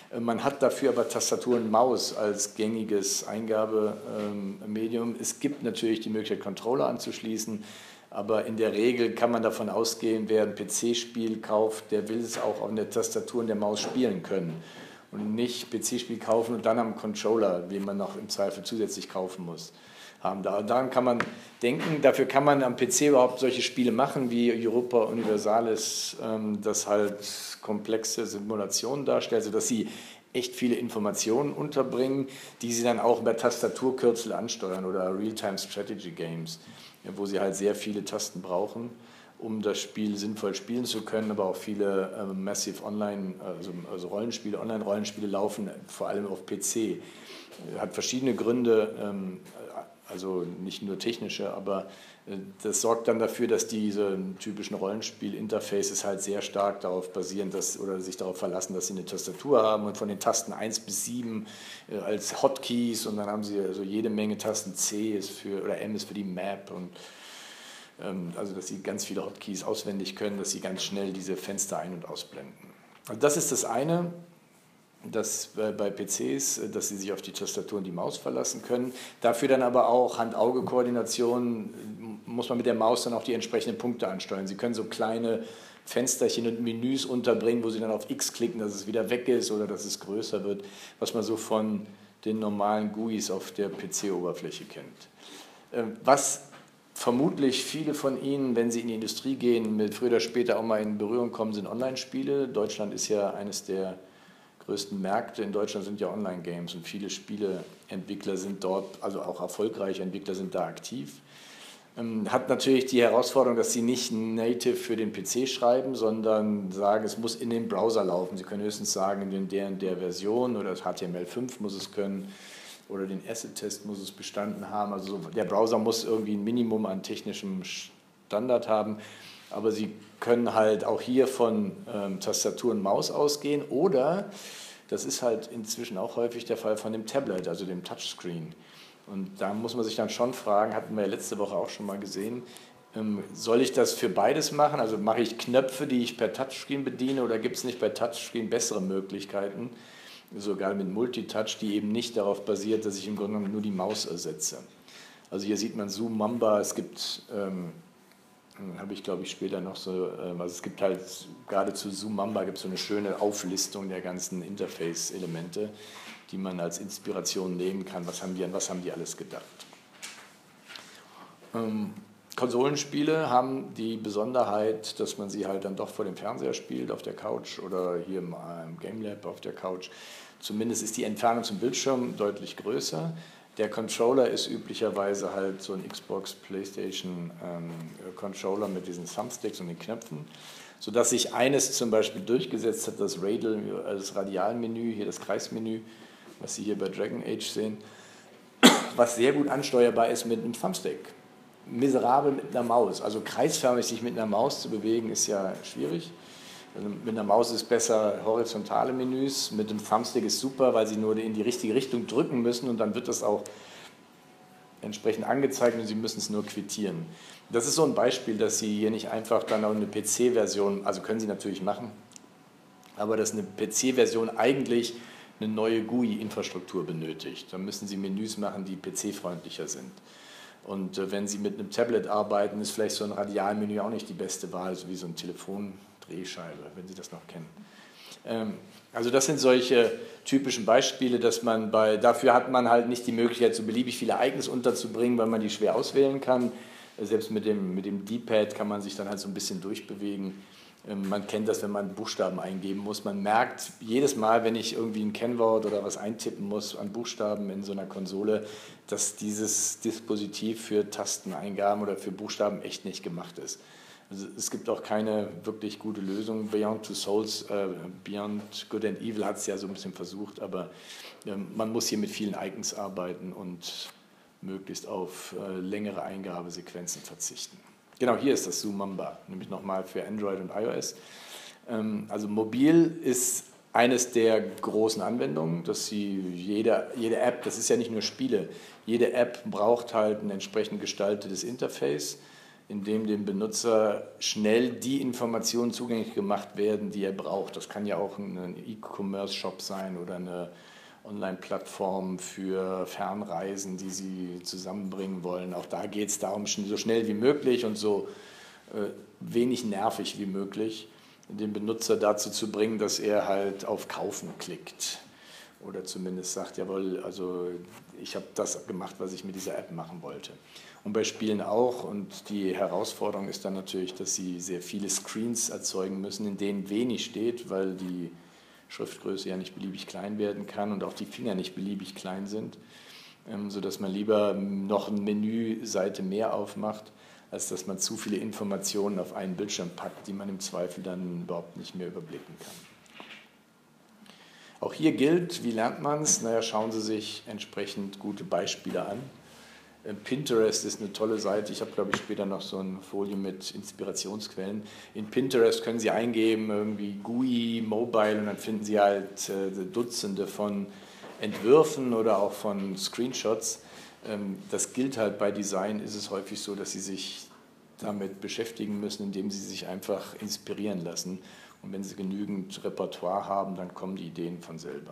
Man hat dafür aber Tastatur und Maus als gängiges Eingabemedium. Es gibt natürlich die Möglichkeit, Controller anzuschließen, aber in der Regel kann man davon ausgehen, wer ein PC-Spiel kauft, der will es auch auf der Tastatur und der Maus spielen können. Und nicht PC-Spiel kaufen und dann am Controller, den man noch im Zweifel zusätzlich kaufen muss, haben. Daran kann man denken, dafür kann man am PC überhaupt solche Spiele machen wie Europa Universalis, das halt komplexe Simulationen darstellt, sodass sie echt viele Informationen unterbringen, die sie dann auch über Tastaturkürzel ansteuern oder Real-Time Strategy Games, wo sie halt sehr viele Tasten brauchen, um das Spiel sinnvoll spielen zu können, aber auch viele Massive Online, also Rollenspiele, Online-Rollenspiele laufen vor allem auf PC. Hat verschiedene Gründe, also nicht nur technische, aber das sorgt dann dafür, dass diese typischen Rollenspiel-Interfaces halt sehr stark darauf basieren, oder sich darauf verlassen, dass sie eine Tastatur haben und von den Tasten 1 bis 7 als Hotkeys und dann haben sie also jede Menge Tasten. C ist oder M ist für die Map und also dass sie ganz viele Hotkeys auswendig können, dass sie ganz schnell diese Fenster ein- und ausblenden. Also das ist das eine, dass bei PCs, dass sie sich auf die Tastatur und die Maus verlassen können. Dafür dann aber auch Hand-Auge-Koordination, muss man mit der Maus dann auch die entsprechenden Punkte ansteuern. Sie können so kleine Fensterchen und Menüs unterbringen, wo Sie dann auf X klicken, dass es wieder weg ist oder dass es größer wird, was man so von den normalen GUIs auf der PC-Oberfläche kennt. Was vermutlich viele von Ihnen, wenn sie in die Industrie gehen, mit früher oder später auch mal in Berührung kommen, sind Online-Spiele. Deutschland ist ja eines der größten Märkte. In Deutschland sind ja Online-Games und viele Spieleentwickler sind dort, also auch erfolgreiche Entwickler sind da aktiv. Hat natürlich die Herausforderung, dass sie nicht native für den PC schreiben, sondern sagen, es muss in den Browser laufen. Sie können höchstens sagen, in der Version oder das HTML5 muss es können oder den Acid-Test muss es bestanden haben. Also der Browser muss irgendwie ein Minimum an technischem Standard haben, aber Sie können halt auch hier von Tastatur und Maus ausgehen oder, das ist halt inzwischen auch häufig der Fall, von dem Tablet, also dem Touchscreen. Und da muss man sich dann schon fragen, hatten wir ja letzte Woche auch schon mal gesehen, soll ich das für beides machen? Also mache ich Knöpfe, die ich per Touchscreen bediene oder gibt es nicht bei Touchscreen bessere Möglichkeiten, sogar mit Multitouch, die eben nicht darauf basiert, dass ich im Grunde genommen nur die Maus ersetze. Also hier sieht man Zoom Mamba, es gibt, habe ich glaube ich später noch so, also es gibt halt gerade zu Zoom Mamba gibt es so eine schöne Auflistung der ganzen Interface-Elemente, die man als Inspiration nehmen kann, was haben die alles gedacht. Konsolenspiele haben die Besonderheit, dass man sie halt dann doch vor dem Fernseher spielt, auf der Couch oder hier im Game Lab auf der Couch. Zumindest ist die Entfernung zum Bildschirm deutlich größer. Der Controller ist üblicherweise halt so ein Xbox, PlayStation Controller mit diesen Thumbsticks und den Knöpfen, sodass sich eines zum Beispiel durchgesetzt hat, das Radialmenü, hier das Kreismenü, was Sie hier bei Dragon Age sehen, was sehr gut ansteuerbar ist mit einem Thumbstick. Miserabel mit einer Maus. Also kreisförmig sich mit einer Maus zu bewegen, ist ja schwierig. Also mit einer Maus ist besser horizontale Menüs, mit dem Thumbstick ist super, weil Sie nur in die richtige Richtung drücken müssen und dann wird das auch entsprechend angezeigt und Sie müssen es nur quittieren. Das ist so ein Beispiel, dass Sie hier nicht einfach dann auch eine PC-Version, also können Sie natürlich machen, aber dass eine PC-Version eigentlich eine neue GUI-Infrastruktur benötigt. Dann müssen Sie Menüs machen, die PC-freundlicher sind. Und wenn Sie mit einem Tablet arbeiten, ist vielleicht so ein Radialmenü auch nicht die beste Wahl, so wie so ein Telefondrehscheibe, wenn Sie das noch kennen. Also das sind solche typischen Beispiele, dass man dafür hat man halt nicht die Möglichkeit, so beliebig viele Icons unterzubringen, weil man die schwer auswählen kann. Selbst mit dem D-Pad kann man sich dann halt so ein bisschen durchbewegen. Man kennt das, wenn man Buchstaben eingeben muss. Man merkt jedes Mal, wenn ich irgendwie ein Kennwort oder was eintippen muss an Buchstaben in so einer Konsole, dass dieses Dispositiv für Tasteneingaben oder für Buchstaben echt nicht gemacht ist. Also es gibt auch keine wirklich gute Lösung. Beyond Two Souls, Beyond Good and Evil hat es ja so ein bisschen versucht, aber man muss hier mit vielen Icons arbeiten und möglichst auf längere Eingabesequenzen verzichten. Genau, hier ist das Zoom Mamba, nämlich nochmal für Android und iOS. Also mobil ist eines der großen Anwendungen, dass Sie jede App, das ist ja nicht nur Spiele, jede App braucht halt ein entsprechend gestaltetes Interface. in dem dem Benutzer schnell die Informationen zugänglich gemacht werden, die er braucht. Das kann ja auch ein E-Commerce-Shop sein oder eine Online-Plattform für Fernreisen, die Sie zusammenbringen wollen. Auch da geht es darum, so schnell wie möglich und so wenig nervig wie möglich, den Benutzer dazu zu bringen, dass er halt auf Kaufen klickt. Oder zumindest sagt, jawohl, also ich habe das gemacht, was ich mit dieser App machen wollte. Und bei Spielen auch. Und die Herausforderung ist dann natürlich, dass sie sehr viele Screens erzeugen müssen, in denen wenig steht, weil die Schriftgröße ja nicht beliebig klein werden kann und auch die Finger nicht beliebig klein sind, sodass man lieber noch eine Menüseite mehr aufmacht, als dass man zu viele Informationen auf einen Bildschirm packt, die man im Zweifel dann überhaupt nicht mehr überblicken kann. Auch hier gilt, wie lernt man es? Naja, schauen Sie sich entsprechend gute Beispiele an. Pinterest ist eine tolle Seite. Ich habe, glaube ich, später noch so eine Folie mit Inspirationsquellen. In Pinterest können Sie eingeben, irgendwie GUI, Mobile, und dann finden Sie halt Dutzende von Entwürfen oder auch von Screenshots. Das gilt halt bei Design, ist es häufig so, dass Sie sich damit beschäftigen müssen, indem Sie sich einfach inspirieren lassen. Und wenn Sie genügend Repertoire haben, dann kommen die Ideen von selber.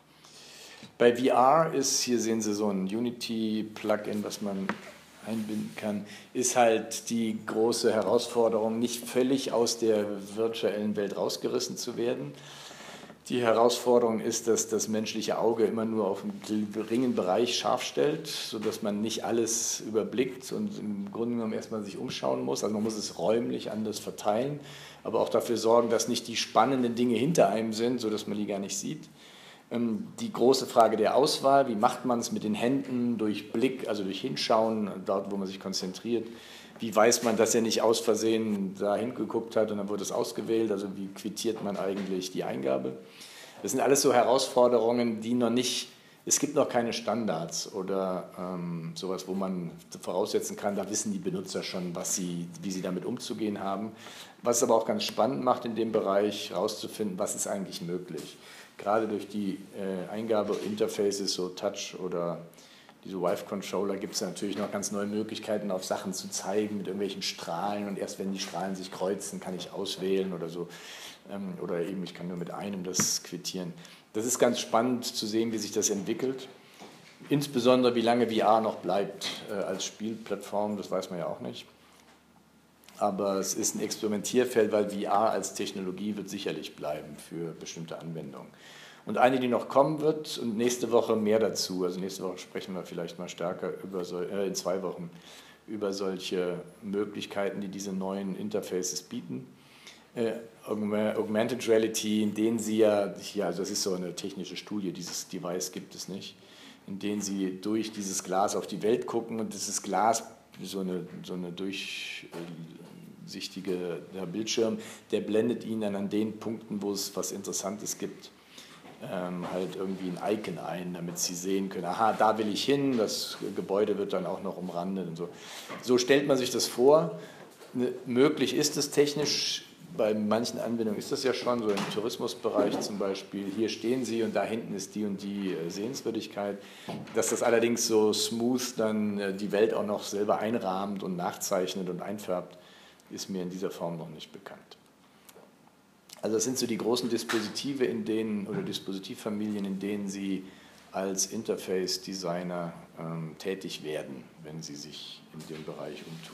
Bei VR ist, hier sehen Sie so ein Unity-Plugin, was man einbinden kann, ist halt die große Herausforderung, nicht völlig aus der virtuellen Welt rausgerissen zu werden. Die Herausforderung ist, dass das menschliche Auge immer nur auf einen geringen Bereich scharf stellt, sodass man nicht alles überblickt und im Grunde genommen erstmal sich umschauen muss. Also man muss es räumlich anders verteilen, aber auch dafür sorgen, dass nicht die spannenden Dinge hinter einem sind, sodass man die gar nicht sieht. Die große Frage der Auswahl, wie macht man es mit den Händen, durch Blick, also durch Hinschauen, dort wo man sich konzentriert. Wie weiß man, dass er nicht aus Versehen da hingeguckt hat und dann wurde es ausgewählt, also wie quittiert man eigentlich die Eingabe. Das sind alles so Herausforderungen, die noch nicht, es gibt noch keine Standards oder sowas, wo man voraussetzen kann, da wissen die Benutzer schon, wie sie damit umzugehen haben. Was es aber auch ganz spannend macht in dem Bereich, herauszufinden, was ist eigentlich möglich. Gerade durch die Eingabeinterfaces, so Touch oder diese Vive-Controller, gibt es natürlich noch ganz neue Möglichkeiten, auf Sachen zu zeigen mit irgendwelchen Strahlen. Und erst wenn die Strahlen sich kreuzen, kann ich auswählen oder so. Oder eben, ich kann nur mit einem das quittieren. Das ist ganz spannend zu sehen, wie sich das entwickelt. Insbesondere, wie lange VR noch bleibt als Spielplattform, das weiß man ja auch nicht. Aber es ist ein Experimentierfeld, weil VR als Technologie wird sicherlich bleiben für bestimmte Anwendungen. Und eine, die noch kommen wird, und nächste Woche mehr dazu. Also nächste Woche sprechen wir vielleicht mal stärker in 2 Wochen über solche Möglichkeiten, die diese neuen Interfaces bieten. Augmented Reality, in denen Sie ja, also das ist so eine technische Studie, dieses Device gibt es nicht, in denen Sie durch dieses Glas auf die Welt gucken und dieses Glas, so eine durchsichtige Bildschirm, der blendet Ihnen dann an den Punkten, wo es was Interessantes gibt, halt irgendwie ein Icon ein, damit Sie sehen können, aha, da will ich hin, das Gebäude wird dann auch noch umrandet und so. So stellt man sich das vor. Möglich ist es technisch, bei manchen Anwendungen ist das ja schon, so im Tourismusbereich zum Beispiel, hier stehen Sie und da hinten ist die und die Sehenswürdigkeit. Dass das allerdings so smooth dann die Welt auch noch selber einrahmt und nachzeichnet und einfärbt, ist mir in dieser Form noch nicht bekannt. Also das sind so die großen Dispositive, oder Dispositivfamilien, in denen Sie als Interface-Designer tätig werden, wenn Sie sich in dem Bereich umtun.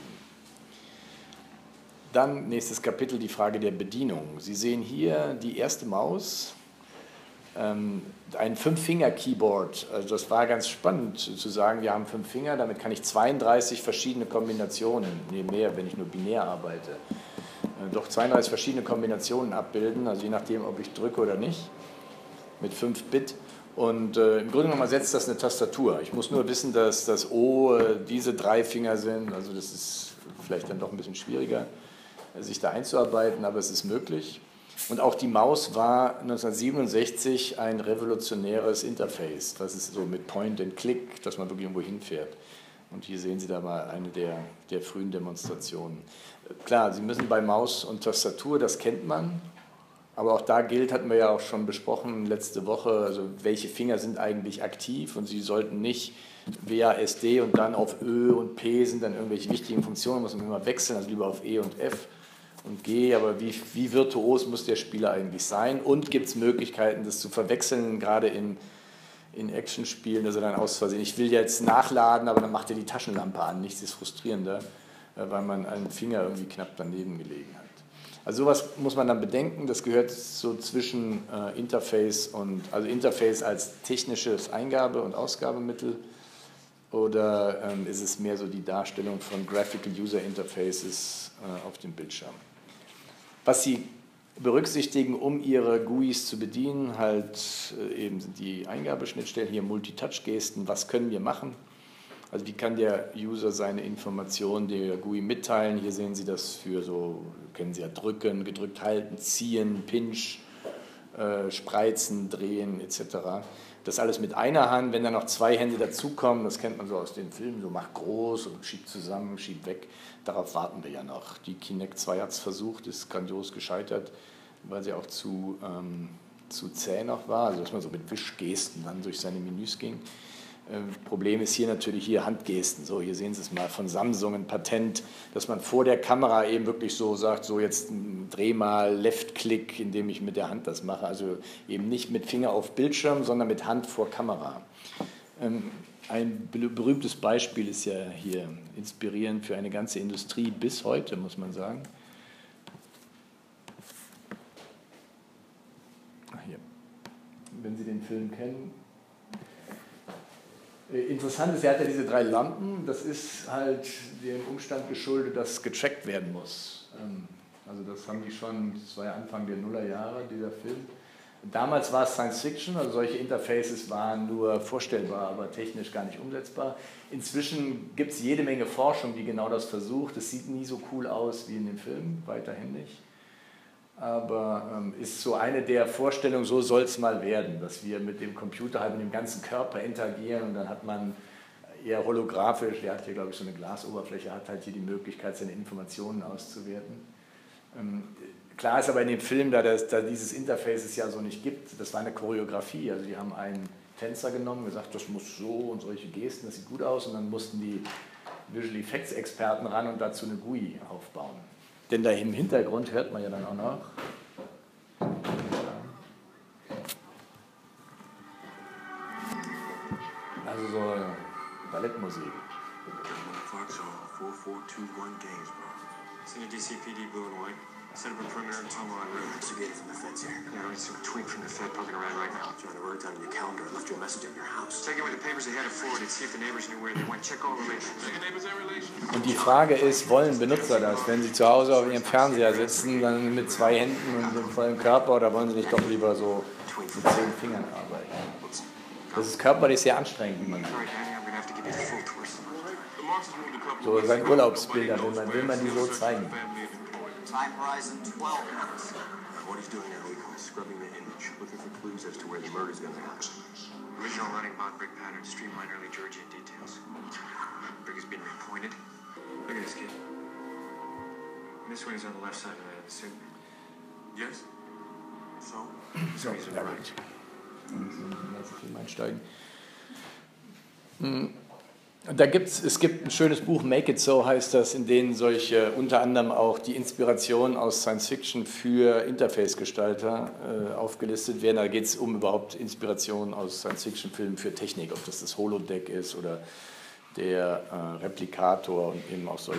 Dann nächstes Kapitel, die Frage der Bedienung. Sie sehen hier die erste Maus, ein 5-Finger-Keyboard. Also das war ganz spannend zu sagen, wir haben 5 Finger, damit kann ich 32 verschiedene Kombinationen, mehr, wenn ich nur binär arbeite, doch 32 verschiedene Kombinationen abbilden, also je nachdem, ob ich drücke oder nicht, mit 5 Bit. Und im Grunde genommen setzt das eine Tastatur. Ich muss nur wissen, dass das O diese 3 Finger sind, also das ist vielleicht dann doch ein bisschen schwieriger, sich da einzuarbeiten, aber es ist möglich. Und auch die Maus war 1967 ein revolutionäres Interface. Das ist so mit Point and Click, dass man wirklich irgendwo hinfährt. Und hier sehen Sie da mal eine der frühen Demonstrationen. Klar, Sie müssen bei Maus und Tastatur, das kennt man, Aber auch da gilt, hatten wir ja auch schon besprochen letzte Woche, also welche Finger sind eigentlich aktiv und sie sollten nicht WASD und dann auf Ö und P sind dann irgendwelche wichtigen Funktionen, muss man immer wechseln, also lieber auf E und F und G, aber wie virtuos muss der Spieler eigentlich sein und gibt es Möglichkeiten, das zu verwechseln, gerade in Actionspielen, dass er dann aus Versehen, ich will jetzt nachladen, aber dann macht er die Taschenlampe an, nichts ist frustrierender, weil man einen Finger irgendwie knapp daneben gelegen hat. Also sowas muss man dann bedenken, das gehört so zwischen Interface also Interface als technisches Eingabe- und Ausgabemittel oder ist es mehr so die Darstellung von Graphical User Interfaces auf dem Bildschirm. Was Sie berücksichtigen, um Ihre GUIs zu bedienen, halt eben sind die Eingabeschnittstellen, hier Multitouch-Gesten, was können wir machen? Also wie kann der User seine Informationen der GUI mitteilen? Hier sehen Sie das für so, kennen Sie ja drücken, gedrückt halten, ziehen, Pinch, spreizen, drehen etc. Das alles mit einer Hand, wenn dann noch zwei Hände dazukommen, das kennt man so aus den Filmen, so macht groß und schiebt zusammen, schiebt weg. Darauf warten wir ja noch. Die Kinect 2 hat es versucht, ist grandios gescheitert, weil sie auch zu zäh noch war, also dass man so mit Wischgesten dann durch seine Menüs ging. Problem ist hier natürlich Handgesten. So, hier sehen Sie es mal von Samsung, ein Patent, dass man vor der Kamera eben wirklich so sagt, so jetzt dreh mal Left-Click, indem ich mit der Hand das mache. Also eben nicht mit Finger auf Bildschirm, sondern mit Hand vor Kamera. Ein berühmtes Beispiel ist ja hier inspirierend für eine ganze Industrie bis heute, muss man sagen. Hier. Wenn Sie den Film kennen. Interessant ist, er hat ja diese 3 Lampen, das ist halt dem Umstand geschuldet, dass getrackt werden muss. Also das haben die schon, das war ja Anfang der Nullerjahre, dieser Film. Damals war es Science Fiction, also solche Interfaces waren nur vorstellbar, aber technisch gar nicht umsetzbar. Inzwischen gibt es jede Menge Forschung, die genau das versucht. Es sieht nie so cool aus wie in dem Film, weiterhin nicht. Aber ist so eine der Vorstellungen, so soll es mal werden, dass wir mit dem Computer halt mit dem ganzen Körper interagieren und dann hat man eher holographisch, der hat hier glaube ich so eine Glasoberfläche, hat halt hier die Möglichkeit, seine Informationen auszuwerten. Klar ist aber in dem Film, da dieses Interface es ja so nicht gibt, das war eine Choreografie, also die haben einen Tänzer genommen, gesagt, das muss so und solche Gesten, das sieht gut aus und dann mussten die Visual Effects Experten ran und dazu eine GUI aufbauen. Denn da im Hintergrund hört man ja dann auch noch. Also so Ballettmusik. Senior DCPD blue and white. Set up a perimeter and tunnel on route. Investigated from the feds here. Yeah, we see a tweet from the Fed poking around right now. John, I wrote it down in your calendar. I left you a message at your house. Take away the papers they had it forwarded. See if the neighbors knew where they went. Check all relations. Und die Frage ist, wollen Benutzer das? Wenn sie zu Hause auf ihrem Fernseher sitzen, dann mit 2 Händen und dem vollen Körper, oder wollen sie nicht doch lieber so mit 10 Fingern arbeiten? Das ist körperlich sehr anstrengend, wie man so sein Urlaubsbilder, will man die so zeigen. Time horizon 12 minutes. What he's doing now, we call scrubbing the image, looking for clues as to where the murder's going to happen. Original running bot brick pattern, streamline early Georgian details. Brick has been repointed. Look at this kid. This one is on the left side of the suit. Yes. So? So, ja gut. Einsteigen. Es gibt ein schönes Buch, Make It So heißt das, in dem solche unter anderem auch die Inspirationen aus Science Fiction für Interface-Gestalter aufgelistet werden. Da geht es um überhaupt Inspirationen aus Science Fiction-Filmen für Technik, ob das Holodeck ist oder der Replikator und eben auch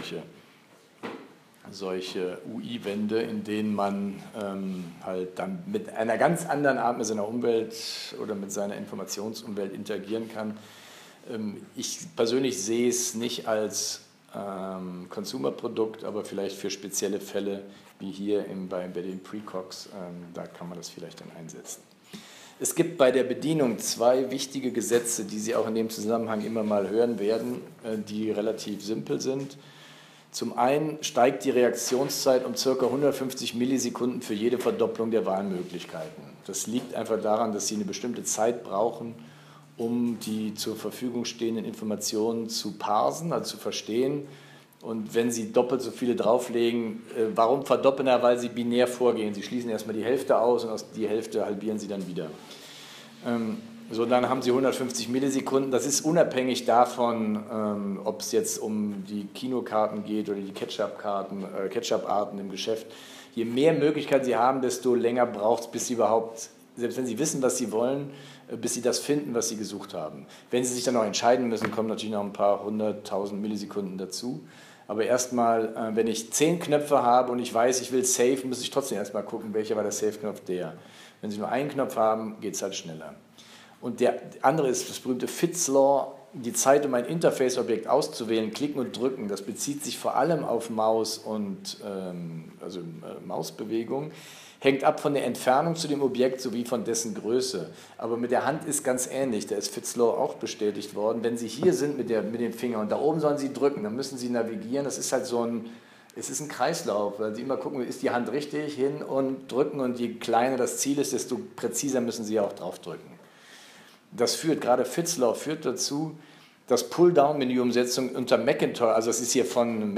solche UI-Wände, in denen man halt dann mit einer ganz anderen Art mit seiner Umwelt oder mit seiner Informationsumwelt interagieren kann. Ich persönlich sehe es nicht als Consumer-Produkt, aber vielleicht für spezielle Fälle wie hier bei den Precogs, da kann man das vielleicht dann einsetzen. Es gibt bei der Bedienung 2 wichtige Gesetze, die Sie auch in dem Zusammenhang immer mal hören werden, die relativ simpel sind. Zum einen steigt die Reaktionszeit um ca. 150 Millisekunden für jede Verdopplung der Wahlmöglichkeiten. Das liegt einfach daran, dass Sie eine bestimmte Zeit brauchen, um die zur Verfügung stehenden Informationen zu parsen, also zu verstehen. Und wenn Sie doppelt so viele drauflegen, warum verdoppeln? Weil Sie binär vorgehen. Sie schließen erstmal die Hälfte aus und aus die Hälfte halbieren Sie dann wieder. So, dann haben Sie 150 Millisekunden. Das ist unabhängig davon, ob es jetzt um die Kinokarten geht oder die Ketchup-Arten im Geschäft. Je mehr Möglichkeiten Sie haben, desto länger braucht es, bis Sie überhaupt, selbst wenn Sie wissen, was Sie wollen, bis Sie das finden, was Sie gesucht haben. Wenn Sie sich dann noch entscheiden müssen, kommen natürlich noch ein paar 100.000 Millisekunden dazu. Aber erstmal, wenn ich 10 Knöpfe habe und ich weiß, ich will Save, muss ich trotzdem erstmal gucken, welcher war der Save-Knopf, der. Wenn Sie nur einen Knopf haben, geht es halt schneller. Und der andere ist das berühmte Fitts Law, die Zeit, um ein Interface-Objekt auszuwählen, klicken und drücken. Das bezieht sich vor allem auf Maus und Mausbewegung. Hängt ab von der Entfernung zu dem Objekt sowie von dessen Größe. Aber mit der Hand ist ganz ähnlich, da ist Fitts Law auch bestätigt worden. Wenn Sie hier sind mit dem Finger und da oben sollen Sie drücken, dann müssen Sie navigieren. Das ist halt es ist ein Kreislauf, weil Sie immer gucken, ist die Hand richtig, hin und drücken, und je kleiner das Ziel ist, desto präziser müssen Sie auch drauf drücken. Das führt, gerade Fitts Law führt dazu, dass Pull-Down-Menü-Umsetzung unter Macintosh, also das ist hier von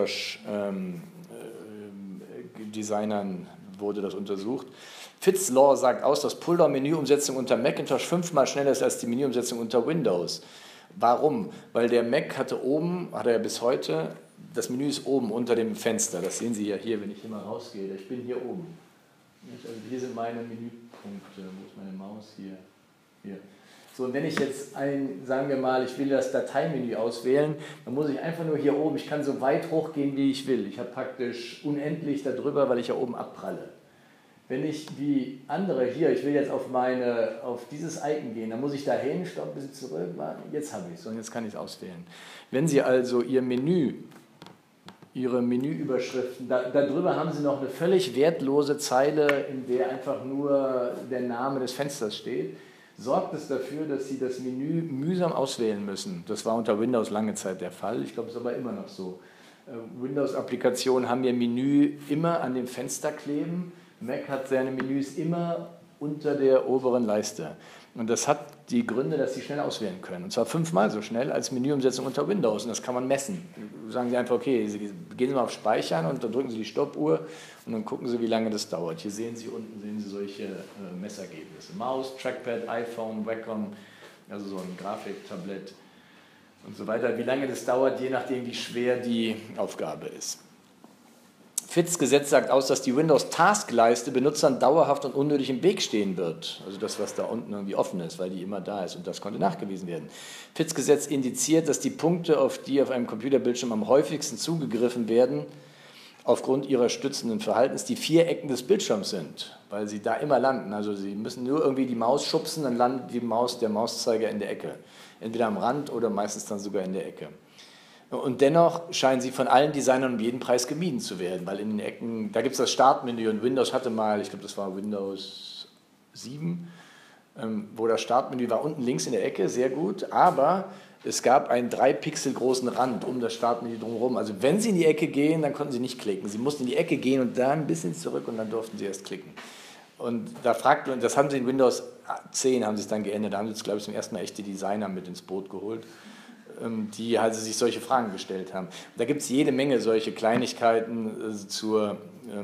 Macintosh-Designern wurde das untersucht. Fitts Law sagt aus, dass Pull-Down-Menü-Umsetzung unter Macintosh 5-mal schneller ist als die Menüumsetzung unter Windows. Warum? Weil der Mac hat er ja bis heute, das Menü ist oben unter dem Fenster. Das sehen Sie ja hier, wenn ich hier mal rausgehe. Ich bin hier oben. Also hier sind meine Menüpunkte. Wo ist meine Maus? Hier. So, und wenn ich jetzt sagen wir mal, ich will das Dateimenü auswählen, dann muss ich einfach nur hier oben, ich kann so weit hochgehen, wie ich will. Ich habe praktisch unendlich darüber, weil ich ja oben abpralle. Wenn ich wie andere hier, ich will jetzt auf dieses Icon gehen, dann muss ich da hin, stopp, ein bisschen zurück, jetzt habe ich es und jetzt kann ich es auswählen. Wenn Sie also Ihre Menüüberschriften, darüber haben Sie noch eine völlig wertlose Zeile, in der einfach nur der Name des Fensters steht, sorgt es dafür, dass Sie das Menü mühsam auswählen müssen. Das war unter Windows lange Zeit der Fall, ich glaube, es ist aber immer noch so. Windows-Applikationen haben ihr Menü immer an dem Fenster kleben, Mac hat seine Menüs immer unter der oberen Leiste. Und das hat die Gründe, dass Sie schnell auswählen können. Und zwar 5-mal so schnell als Menüumsetzung unter Windows. Und das kann man messen. Sagen Sie einfach, okay, gehen Sie mal auf Speichern und dann drücken Sie die Stoppuhr und dann gucken Sie, wie lange das dauert. Hier sehen Sie unten solche Messergebnisse. Maus, Trackpad, iPhone, Wacom, also so ein Grafiktablett und so weiter. Wie lange das dauert, je nachdem, wie schwer die Aufgabe ist. Fitts Gesetz sagt aus, dass die Windows-Taskleiste Benutzern dauerhaft und unnötig im Weg stehen wird. Also das, was da unten irgendwie offen ist, weil die immer da ist. Und das konnte nachgewiesen werden. Fitts Gesetz indiziert, dass die Punkte, auf die auf einem Computerbildschirm am häufigsten zugegriffen werden, aufgrund ihrer stützenden Verhaltens die 4 Ecken des Bildschirms sind, weil sie da immer landen. Also Sie müssen nur irgendwie die Maus schubsen, dann landet der Mauszeiger in der Ecke. Entweder am Rand oder meistens dann sogar in der Ecke. Und dennoch scheinen sie von allen Designern um jeden Preis gemieden zu werden, weil in den Ecken, da gibt es das Startmenü und Windows hatte mal, ich glaube das war Windows 7, wo das Startmenü war unten links in der Ecke, sehr gut, aber es gab einen 3 Pixel großen Rand um das Startmenü drumherum. Also wenn Sie in die Ecke gehen, dann konnten Sie nicht klicken. Sie mussten in die Ecke gehen und da ein bisschen zurück und dann durften Sie erst klicken. Und das haben Sie in Windows 10, haben Sie es dann geändert, da haben Sie jetzt, glaube ich, zum ersten Mal echte Designer mit ins Boot geholt, die also sich solche Fragen gestellt haben. Da gibt es jede Menge solche Kleinigkeiten zur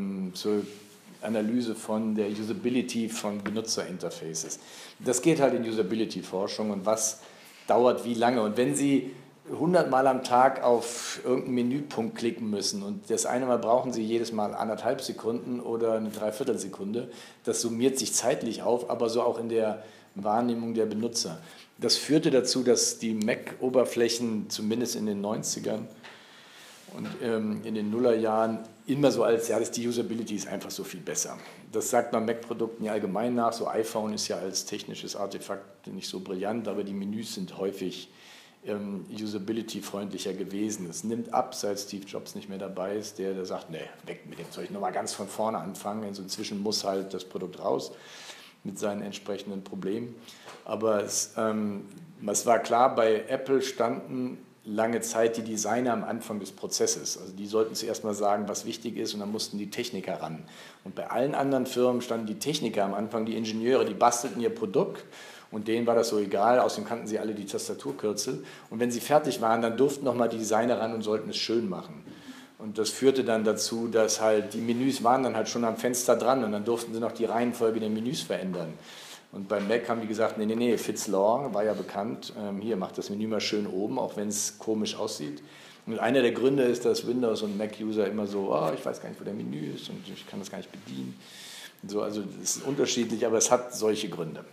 Analyse von der Usability von Benutzerinterfaces. Das geht halt in Usability-Forschung und was dauert wie lange. Und wenn Sie 100 Mal am Tag auf irgendeinen Menüpunkt klicken müssen und das eine Mal brauchen Sie jedes Mal 1,5 Sekunden oder eine Dreiviertelsekunde, das summiert sich zeitlich auf, aber so auch in der Wahrnehmung der Benutzer. Das führte dazu, dass die Mac-Oberflächen zumindest in den 90ern und in den Nullerjahren immer so die Usability ist einfach so viel besser. Das sagt man Mac-Produkten ja allgemein nach. So iPhone ist ja als technisches Artefakt nicht so brillant, aber die Menüs sind häufig usability-freundlicher gewesen. Es nimmt ab, seit Steve Jobs nicht mehr dabei ist, der sagt, nee, weg mit dem Zeug, nochmal ganz von vorne anfangen. Also inzwischen muss halt das Produkt raus mit seinen entsprechenden Problemen. Aber es war klar, bei Apple standen lange Zeit die Designer am Anfang des Prozesses. Also die sollten zuerst mal sagen, was wichtig ist, und dann mussten die Techniker ran. Und bei allen anderen Firmen standen die Techniker am Anfang, die Ingenieure, die bastelten ihr Produkt Und denen war das so egal, außerdem kannten sie alle die Tastaturkürzel. Und wenn sie fertig waren, dann durften nochmal die Designer ran und sollten es schön machen. Und das führte dann dazu, dass halt die Menüs waren dann halt schon am Fenster dran und dann durften sie noch die Reihenfolge der Menüs verändern. Und beim Mac haben die gesagt, nee, Fitz Law, war ja bekannt, hier, macht das Menü mal schön oben, auch wenn es komisch aussieht. Und einer der Gründe ist, dass Windows- und Mac-User immer so, ich weiß gar nicht, wo der Menü ist und ich kann das gar nicht bedienen. Und so, also das ist unterschiedlich, aber es hat solche Gründe.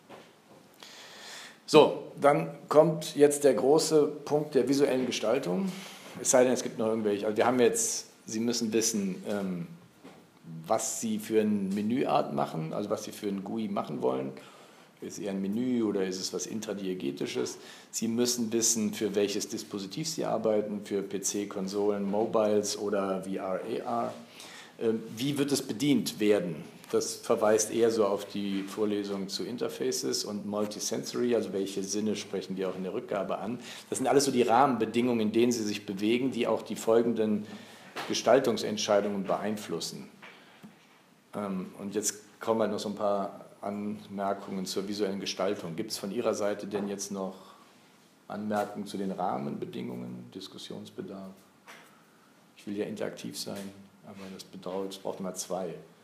So, dann kommt jetzt der große Punkt der visuellen Gestaltung. Es sei denn, es gibt noch irgendwelche. Also wir haben jetzt, Sie müssen wissen, was Sie für eine Menüart machen, also was Sie für ein GUI machen wollen. Ist es eher ein Menü oder ist es was Intradiegetisches? Sie müssen wissen, für welches Dispositiv Sie arbeiten, für PC, Konsolen, Mobiles oder VR, AR. Wie wird es bedient werden? Das verweist eher so auf die Vorlesung zu Interfaces und Multisensory, also welche Sinne sprechen wir auch in der Rückgabe an. Das sind alles so die Rahmenbedingungen, in denen Sie sich bewegen, die auch die folgenden Gestaltungsentscheidungen beeinflussen. Und jetzt kommen halt noch so ein paar Anmerkungen zur visuellen Gestaltung. Gibt es von Ihrer Seite denn jetzt noch Anmerkungen zu den Rahmenbedingungen, Diskussionsbedarf? Ich will ja interaktiv sein, aber das braucht immer 2.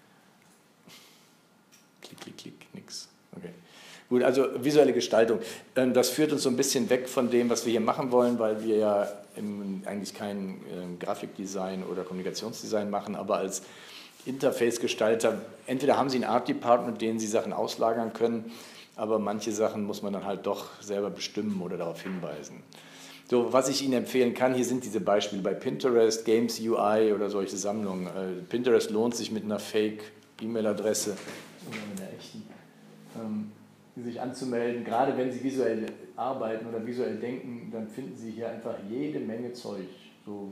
Klick, nix. Okay. Gut, also visuelle Gestaltung. Das führt uns so ein bisschen weg von dem, was wir hier machen wollen, weil wir ja eigentlich kein Grafikdesign oder Kommunikationsdesign machen, aber als Interface-Gestalter, entweder haben Sie ein Art Department, mit denen Sie Sachen auslagern können, aber manche Sachen muss man dann halt doch selber bestimmen oder darauf hinweisen. So, was ich Ihnen empfehlen kann, hier sind diese Beispiele bei Pinterest, Games UI oder solche Sammlungen. Pinterest lohnt sich mit einer Fake-E-Mail-Adresse oder mit einer echten, sich anzumelden. Gerade wenn Sie visuell arbeiten oder visuell denken, dann finden Sie hier einfach jede Menge Zeug. So,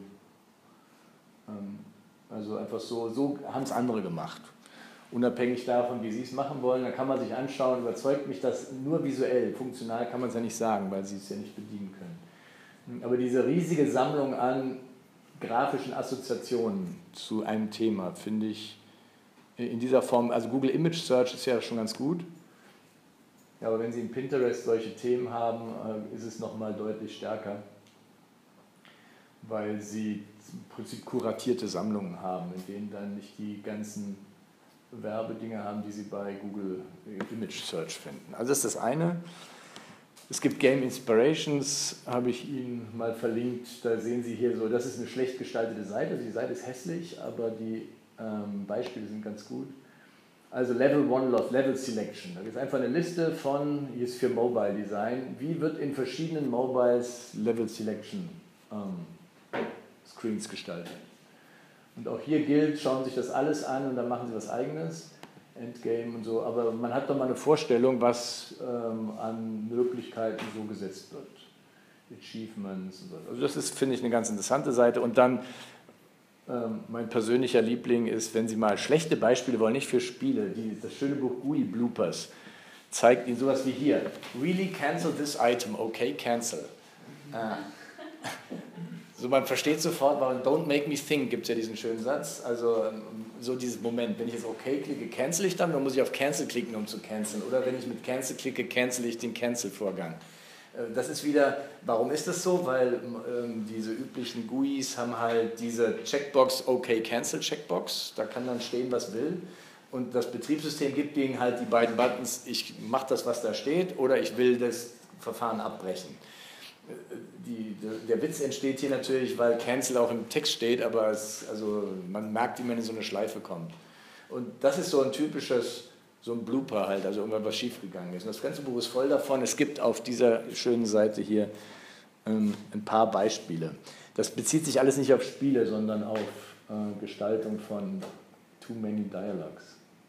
also einfach so haben es andere gemacht. Unabhängig davon, wie Sie es machen wollen, dann kann man sich anschauen, überzeugt mich das nur visuell, funktional kann man es ja nicht sagen, weil Sie es ja nicht bedienen können. Aber diese riesige Sammlung an grafischen Assoziationen zu einem Thema finde ich in dieser Form, also Google Image Search ist ja schon ganz gut, aber wenn Sie in Pinterest solche Themen haben, ist es nochmal deutlich stärker, weil Sie im Prinzip kuratierte Sammlungen haben, in denen dann nicht die ganzen Werbedinge haben, die Sie bei Google Image Search finden. Also das ist das eine. Es gibt Game Inspirations, habe ich Ihnen mal verlinkt, da sehen Sie hier so, das ist eine schlecht gestaltete Seite, also die Seite ist hässlich, aber die Beispiele sind ganz gut. Also Level 1 Loss, Level Selection, das ist einfach eine Liste von, hier ist für Mobile Design, wie wird in verschiedenen Mobiles Level Selection Screens gestaltet. Und auch hier gilt, schauen Sie sich das alles an und dann machen Sie was Eigenes, Endgame und so, aber man hat doch mal eine Vorstellung, was an Möglichkeiten so gesetzt wird. Achievements und so. Also das ist, finde ich, eine ganz interessante Seite. Und dann, mein persönlicher Liebling ist, wenn Sie mal schlechte Beispiele wollen, nicht für Spiele, das schöne Buch GUI Bloopers zeigt Ihnen sowas wie hier. Really cancel this item, okay, cancel. So, man versteht sofort, warum Don't make me think gibt es ja diesen schönen Satz. Also so dieses Moment, wenn ich jetzt OK klicke, cancel ich dann muss ich auf Cancel klicken, um zu canceln. Oder wenn ich mit Cancel klicke, cancel ich den Cancel-Vorgang. Das ist wieder, warum ist das so? Weil diese üblichen GUIs haben halt diese Checkbox, OK Cancel Checkbox, da kann dann stehen, was will. Und das Betriebssystem gibt denen halt die beiden Buttons, ich mache das, was da steht, oder ich will das Verfahren abbrechen. Der Witz entsteht hier natürlich, weil Cancel auch im Text steht, aber also man merkt, wie man in so eine Schleife kommt. Und das ist so ein typisches, so ein Blooper halt, also irgendwann was schiefgegangen ist. Und das ganze Buch ist voll davon. Es gibt auf dieser schönen Seite hier ein paar Beispiele. Das bezieht sich alles nicht auf Spiele, sondern auf Gestaltung von Too Many Dialogues.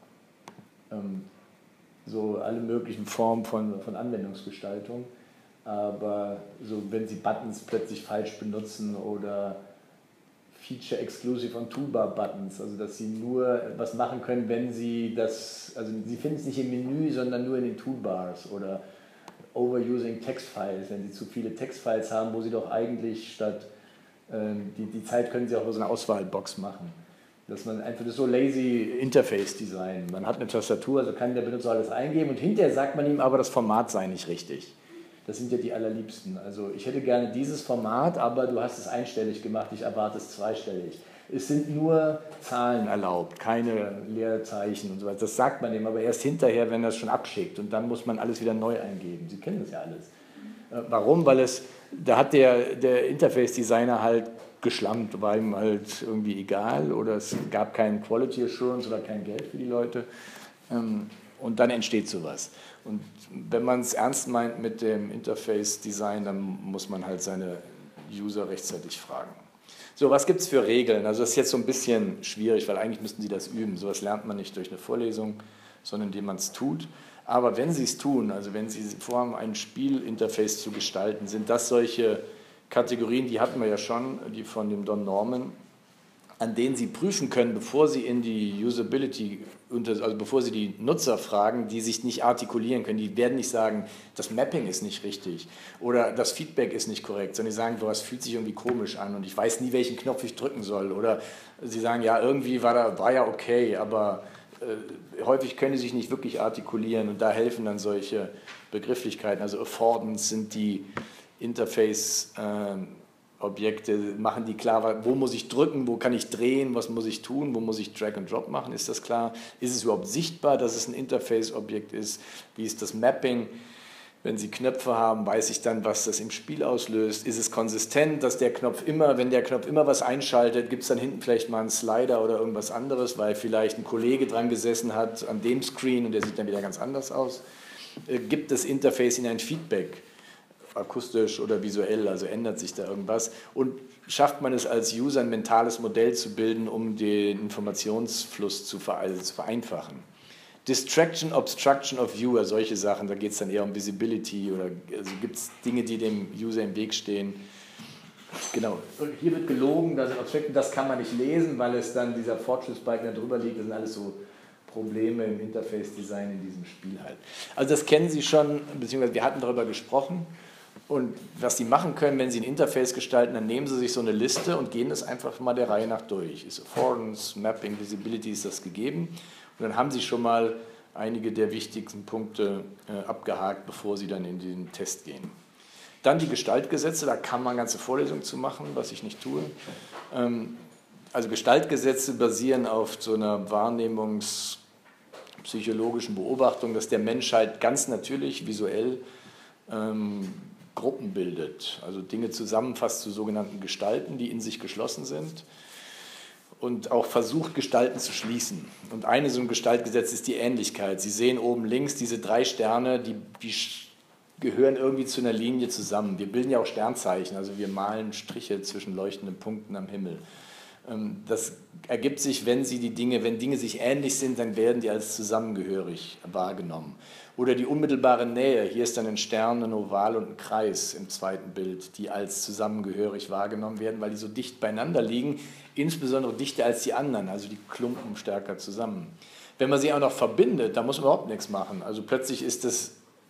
So alle möglichen Formen von Anwendungsgestaltung. Aber so, wenn Sie Buttons plötzlich falsch benutzen oder Feature Exclusive on Toolbar Buttons, also dass Sie nur was machen können, wenn Sie das, also Sie finden es nicht im Menü, sondern nur in den Toolbars, oder Overusing Textfiles, wenn Sie zu viele Textfiles haben, wo Sie doch eigentlich statt die Zeit können Sie auch so eine Auswahlbox machen. Dass man einfach das so lazy Interface Design. Man hat eine Tastatur, also kann der Benutzer alles eingeben und hinterher sagt man ihm aber, das Format sei nicht richtig. Das sind ja die allerliebsten. Also ich hätte gerne dieses Format, aber du hast es einstellig gemacht, ich erwarte es zweistellig. Es sind nur Zahlen erlaubt, keine Leerzeichen und so weiter. Das sagt man ihm aber erst hinterher, wenn er es schon abschickt und dann muss man alles wieder neu eingeben. Sie kennen das ja alles. Warum? Weil da hat der Interface Designer halt geschlampt, war ihm halt irgendwie egal oder es gab kein Quality Assurance oder kein Geld für die Leute und dann entsteht sowas. Und wenn man es ernst meint mit dem Interface Design, dann muss man halt seine User rechtzeitig fragen. So, was gibt es für Regeln? Also das ist jetzt so ein bisschen schwierig, weil eigentlich müssten Sie das üben. Sowas lernt man nicht durch eine Vorlesung, sondern indem man es tut. Aber wenn Sie es tun, also wenn Sie vorhaben, ein Spielinterface zu gestalten, sind das solche Kategorien, die hatten wir ja schon, die von dem Don Norman, an denen Sie prüfen können, bevor Sie in die Usability, also bevor Sie die Nutzer fragen, die sich nicht artikulieren können. Die werden nicht sagen, das Mapping ist nicht richtig oder das Feedback ist nicht korrekt, sondern die sagen, boah, es fühlt sich irgendwie komisch an und ich weiß nie, welchen Knopf ich drücken soll. Oder Sie sagen, ja, irgendwie war ja okay, aber häufig können sie sich nicht wirklich artikulieren und da helfen dann solche Begrifflichkeiten. Also Affordance sind die Interface-Objekte, machen die klar, wo muss ich drücken, wo kann ich drehen, was muss ich tun, wo muss ich Drag and Drop machen, ist das klar? Ist es überhaupt sichtbar, dass es ein Interface-Objekt ist? Wie ist das Mapping? Wenn Sie Knöpfe haben, weiß ich dann, was das im Spiel auslöst. Ist es konsistent, dass der Knopf immer, wenn der Knopf immer was einschaltet, gibt es dann hinten vielleicht mal einen Slider oder irgendwas anderes, weil vielleicht ein Kollege dran gesessen hat an dem Screen und der sieht dann wieder ganz anders aus? Gibt das Interface in ein Feedback, akustisch oder visuell, also ändert sich da irgendwas? Und schafft man es als User, ein mentales Modell zu bilden, um den Informationsfluss zu vereinfachen? Distraction, Obstruction of Viewer, solche Sachen, da geht es dann eher um Visibility oder also gibt es Dinge, die dem User im Weg stehen. Genau, und hier wird gelogen, das kann man nicht lesen, weil es dann dieser Fortschrittsbalken da drüber liegt, das sind alles so Probleme im Interface-Design in diesem Spiel halt. Also das kennen Sie schon, beziehungsweise wir hatten darüber gesprochen und was Sie machen können, wenn Sie ein Interface gestalten, dann nehmen Sie sich so eine Liste und gehen das einfach mal der Reihe nach durch. Ist Affordance, Mapping, Visibility, ist das gegeben? Und dann haben Sie schon mal einige der wichtigsten Punkte abgehakt, bevor Sie dann in den Test gehen. Dann die Gestaltgesetze, da kann man ganze Vorlesungen zu machen, was ich nicht tue. Also Gestaltgesetze basieren auf so einer wahrnehmungspsychologischen Beobachtung, dass der Mensch halt ganz natürlich visuell Gruppen bildet, also Dinge zusammenfasst zu sogenannten Gestalten, die in sich geschlossen sind. Und auch versucht, Gestalten zu schließen. Und eine so ein Gestaltgesetz ist die Ähnlichkeit. Sie sehen oben links diese 3 Sterne, die gehören irgendwie zu einer Linie zusammen. Wir bilden ja auch Sternzeichen, also wir malen Striche zwischen leuchtenden Punkten am Himmel. Das ergibt sich, wenn Dinge sich ähnlich sind, dann werden die als zusammengehörig wahrgenommen. Oder die unmittelbare Nähe, hier ist dann ein Stern, ein Oval und ein Kreis im zweiten Bild, die als zusammengehörig wahrgenommen werden, weil die so dicht beieinander liegen, insbesondere dichter als die anderen, also die klumpen stärker zusammen. Wenn man sie auch noch verbindet, dann muss man überhaupt nichts machen. Also plötzlich ist das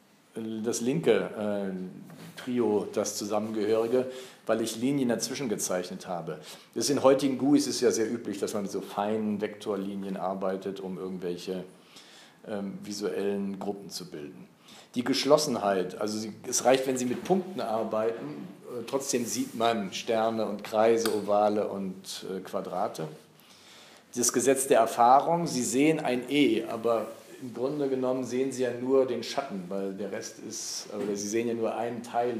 linke Trio das Zusammengehörige, weil ich Linien dazwischen gezeichnet habe. Das in heutigen GUIs ist ja sehr üblich, dass man mit so feinen Vektorlinien arbeitet, um irgendwelche visuellen Gruppen zu bilden. Die Geschlossenheit, also es reicht, wenn Sie mit Punkten arbeiten, trotzdem sieht man Sterne und Kreise, Ovale und Quadrate. Das Gesetz der Erfahrung, Sie sehen ein E, aber im Grunde genommen sehen Sie ja nur den Schatten, weil der Rest ist, oder Sie sehen ja nur einen Teil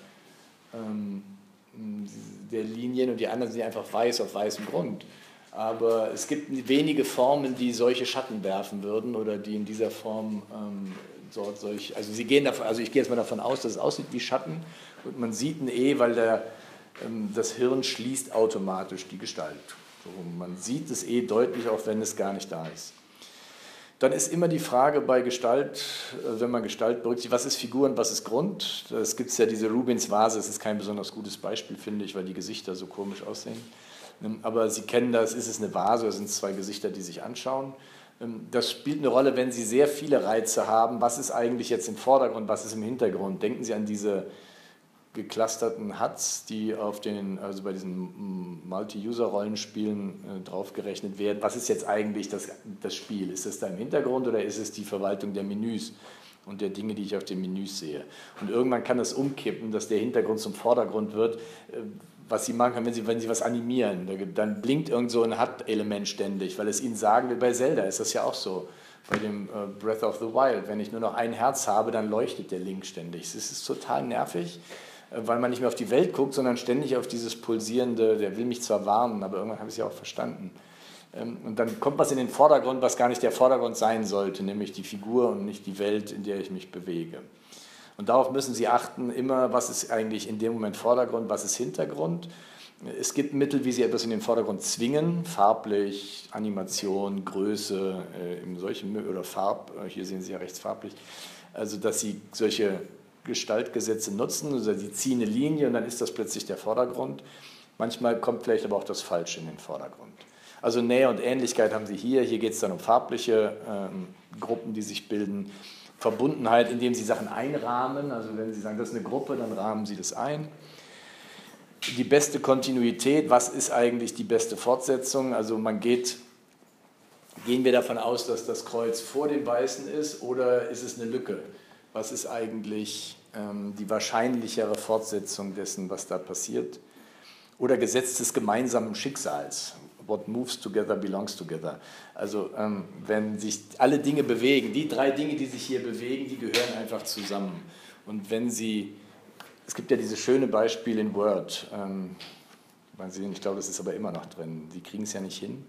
der Linien und die anderen sind einfach weiß auf weißem Grund. Aber es gibt wenige Formen, die solche Schatten werfen würden oder die in dieser Form also ich gehe jetzt mal davon aus, dass es aussieht wie Schatten und man sieht ein E, weil das Hirn schließt automatisch die Gestalt. So, man sieht das E deutlich, auch wenn es gar nicht da ist. Dann ist immer die Frage bei Gestalt, wenn man Gestalt berücksichtigt, was ist Figur und was ist Grund? Es gibt ja diese Rubens Vase, das ist kein besonders gutes Beispiel, finde ich, weil die Gesichter so komisch aussehen. Aber Sie kennen das, ist es eine Vase, oder sind es 2 Gesichter, die sich anschauen? Das spielt eine Rolle, wenn Sie sehr viele Reize haben. Was ist eigentlich jetzt im Vordergrund, was ist im Hintergrund? Denken Sie an diese geclusterten HUDs, die also bei diesen Multi-User-Rollenspielen draufgerechnet werden. Was ist jetzt eigentlich das Spiel? Ist es da im Hintergrund oder ist es die Verwaltung der Menüs und der Dinge, die ich auf den Menüs sehe? Und irgendwann kann das umkippen, dass der Hintergrund zum Vordergrund wird. Was Sie machen können, wenn Sie was animieren, dann blinkt irgend so ein HUD-Element ständig, weil es Ihnen sagen will, bei Zelda ist das ja auch so. Bei dem Breath of the Wild, wenn ich nur noch ein Herz habe, dann leuchtet der Link ständig. Das ist total nervig, weil man nicht mehr auf die Welt guckt, sondern ständig auf dieses pulsierende, der will mich zwar warnen, aber irgendwann habe ich es ja auch verstanden. Und dann kommt was in den Vordergrund, was gar nicht der Vordergrund sein sollte, nämlich die Figur und nicht die Welt, in der ich mich bewege. Und darauf müssen Sie achten, immer, was ist eigentlich in dem Moment Vordergrund, was ist Hintergrund. Es gibt Mittel, wie Sie etwas in den Vordergrund zwingen, farblich, Animation, Größe, in solchen oder hier sehen Sie ja rechts farblich, also dass Sie solche Gestaltgesetze nutzen, also Sie ziehen eine Linie und dann ist das plötzlich der Vordergrund. Manchmal kommt vielleicht aber auch das Falsche in den Vordergrund. Also Nähe und Ähnlichkeit haben Sie hier geht es dann um farbliche Gruppen, die sich bilden. Verbundenheit, indem Sie Sachen einrahmen, also wenn Sie sagen, das ist eine Gruppe, dann rahmen Sie das ein. Die beste Kontinuität, was ist eigentlich die beste Fortsetzung? Also gehen wir davon aus, dass das Kreuz vor dem Weißen ist oder ist es eine Lücke? Was ist eigentlich die wahrscheinlichere Fortsetzung dessen, was da passiert? Oder Gesetz des gemeinsamen Schicksals. What moves together belongs together. Also wenn sich alle Dinge bewegen, die 3 Dinge, die sich hier bewegen, die gehören einfach zusammen. Und es gibt ja dieses schöne Beispiel in Word, mal sehen, ich glaube, das ist aber immer noch drin, die kriegen es ja nicht hin.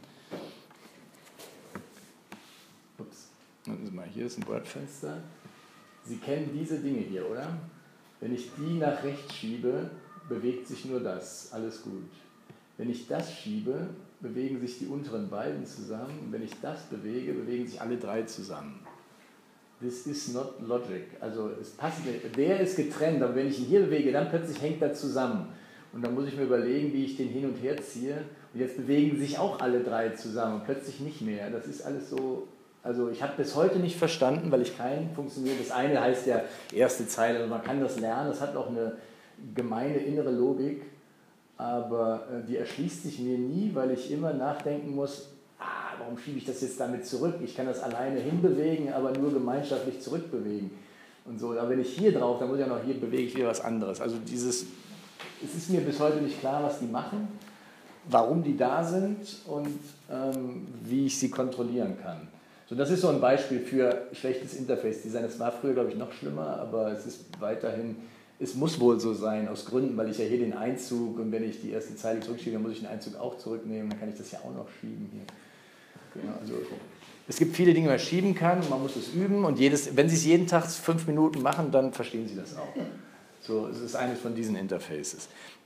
Ups, mal, hier ist ein Word-Fenster. Sie kennen diese Dinge hier, oder? Wenn ich die nach rechts schiebe, bewegt sich nur das, alles gut. Wenn ich das schiebe, bewegen sich die unteren beiden zusammen. Und wenn ich das bewege, bewegen sich alle 3 zusammen. This is not logic. Also es passt nicht. Der ist getrennt, aber wenn ich ihn hier bewege, dann plötzlich hängt er zusammen. Und dann muss ich mir überlegen, wie ich den hin und her ziehe. Und jetzt bewegen sich auch alle 3 zusammen und plötzlich nicht mehr. Das ist alles so. Also ich habe bis heute nicht verstanden, weil ich kein funktioniert. Das eine heißt ja erste Zeile, also man kann das lernen. Das hat auch eine gemeine innere Logik. Aber die erschließt sich mir nie, weil ich immer nachdenken muss, warum schiebe ich das jetzt damit zurück? Ich kann das alleine hinbewegen, aber nur gemeinschaftlich zurückbewegen. Und so. Aber wenn ich hier drauf, dann muss ich ja noch hier bewege ich wieder was anderes. Also es ist mir bis heute nicht klar, was die machen, warum die da sind und wie ich sie kontrollieren kann. So, das ist so ein Beispiel für schlechtes Interface-Design. Das war früher, glaube ich, noch schlimmer, aber es ist weiterhin... Es muss wohl so sein, aus Gründen, weil ich ja hier den Einzug und wenn ich die erste Zeile zurückschiebe, dann muss ich den Einzug auch zurücknehmen, dann kann ich das ja auch noch schieben hier. Genau, also es gibt viele Dinge, die man schieben kann, man muss es üben und wenn Sie es jeden Tag 5 Minuten machen, dann verstehen Sie das auch. So, es ist eines von diesen Interfaces.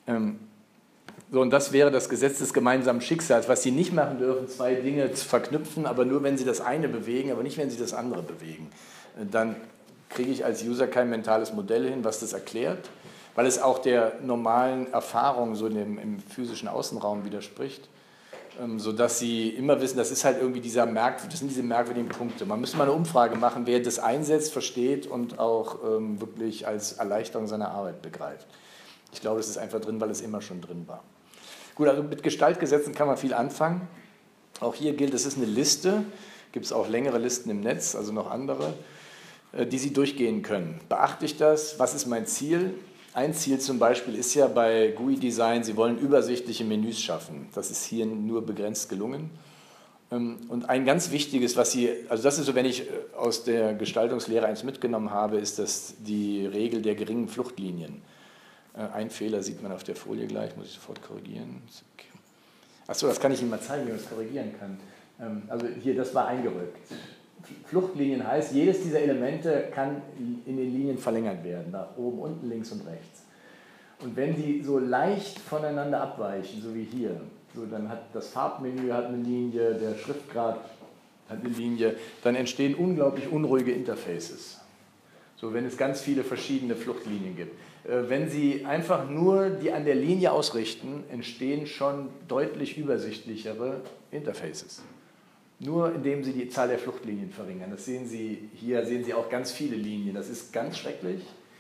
So, und das wäre das Gesetz des gemeinsamen Schicksals, was Sie nicht machen dürfen, 2 Dinge zu verknüpfen, aber nur wenn Sie das eine bewegen, aber nicht wenn Sie das andere bewegen. Dann kriege ich als User kein mentales Modell hin, was das erklärt, weil es auch der normalen Erfahrung so im physischen Außenraum widerspricht, sodass Sie immer wissen, das ist halt irgendwie das sind diese merkwürdigen Punkte. Man müsste mal eine Umfrage machen, wer das einsetzt, versteht und auch wirklich als Erleichterung seiner Arbeit begreift. Ich glaube, das ist einfach drin, weil es immer schon drin war. Gut, also mit Gestaltgesetzen kann man viel anfangen. Auch hier gilt, es ist eine Liste, gibt es auch längere Listen im Netz, also noch andere, die Sie durchgehen können. Beachte ich das? Was ist mein Ziel? Ein Ziel zum Beispiel ist ja bei GUI-Design, Sie wollen übersichtliche Menüs schaffen. Das ist hier nur begrenzt gelungen. Und ein ganz wichtiges, also das ist so, wenn ich aus der Gestaltungslehre eins mitgenommen habe, ist das die Regel der geringen Fluchtlinien. Ein Fehler sieht man auf der Folie gleich, muss ich sofort korrigieren. Achso, das kann ich Ihnen mal zeigen, wie man das korrigieren kann. Also hier, das war eingerückt. Fluchtlinien heißt, jedes dieser Elemente kann in den Linien verlängert werden, nach oben, unten, links und rechts. Und wenn die so leicht voneinander abweichen, so wie hier, so dann hat das Farbmenü hat eine Linie, der Schriftgrad hat eine Linie, dann entstehen unglaublich unruhige Interfaces. So, wenn es ganz viele verschiedene Fluchtlinien gibt. Wenn Sie einfach nur die an der Linie ausrichten, entstehen schon deutlich übersichtlichere Interfaces. Nur indem Sie die Zahl der Fluchtlinien verringern. Das sehen Sie hier, sehen Sie auch ganz viele Linien. Das ist ganz schrecklich,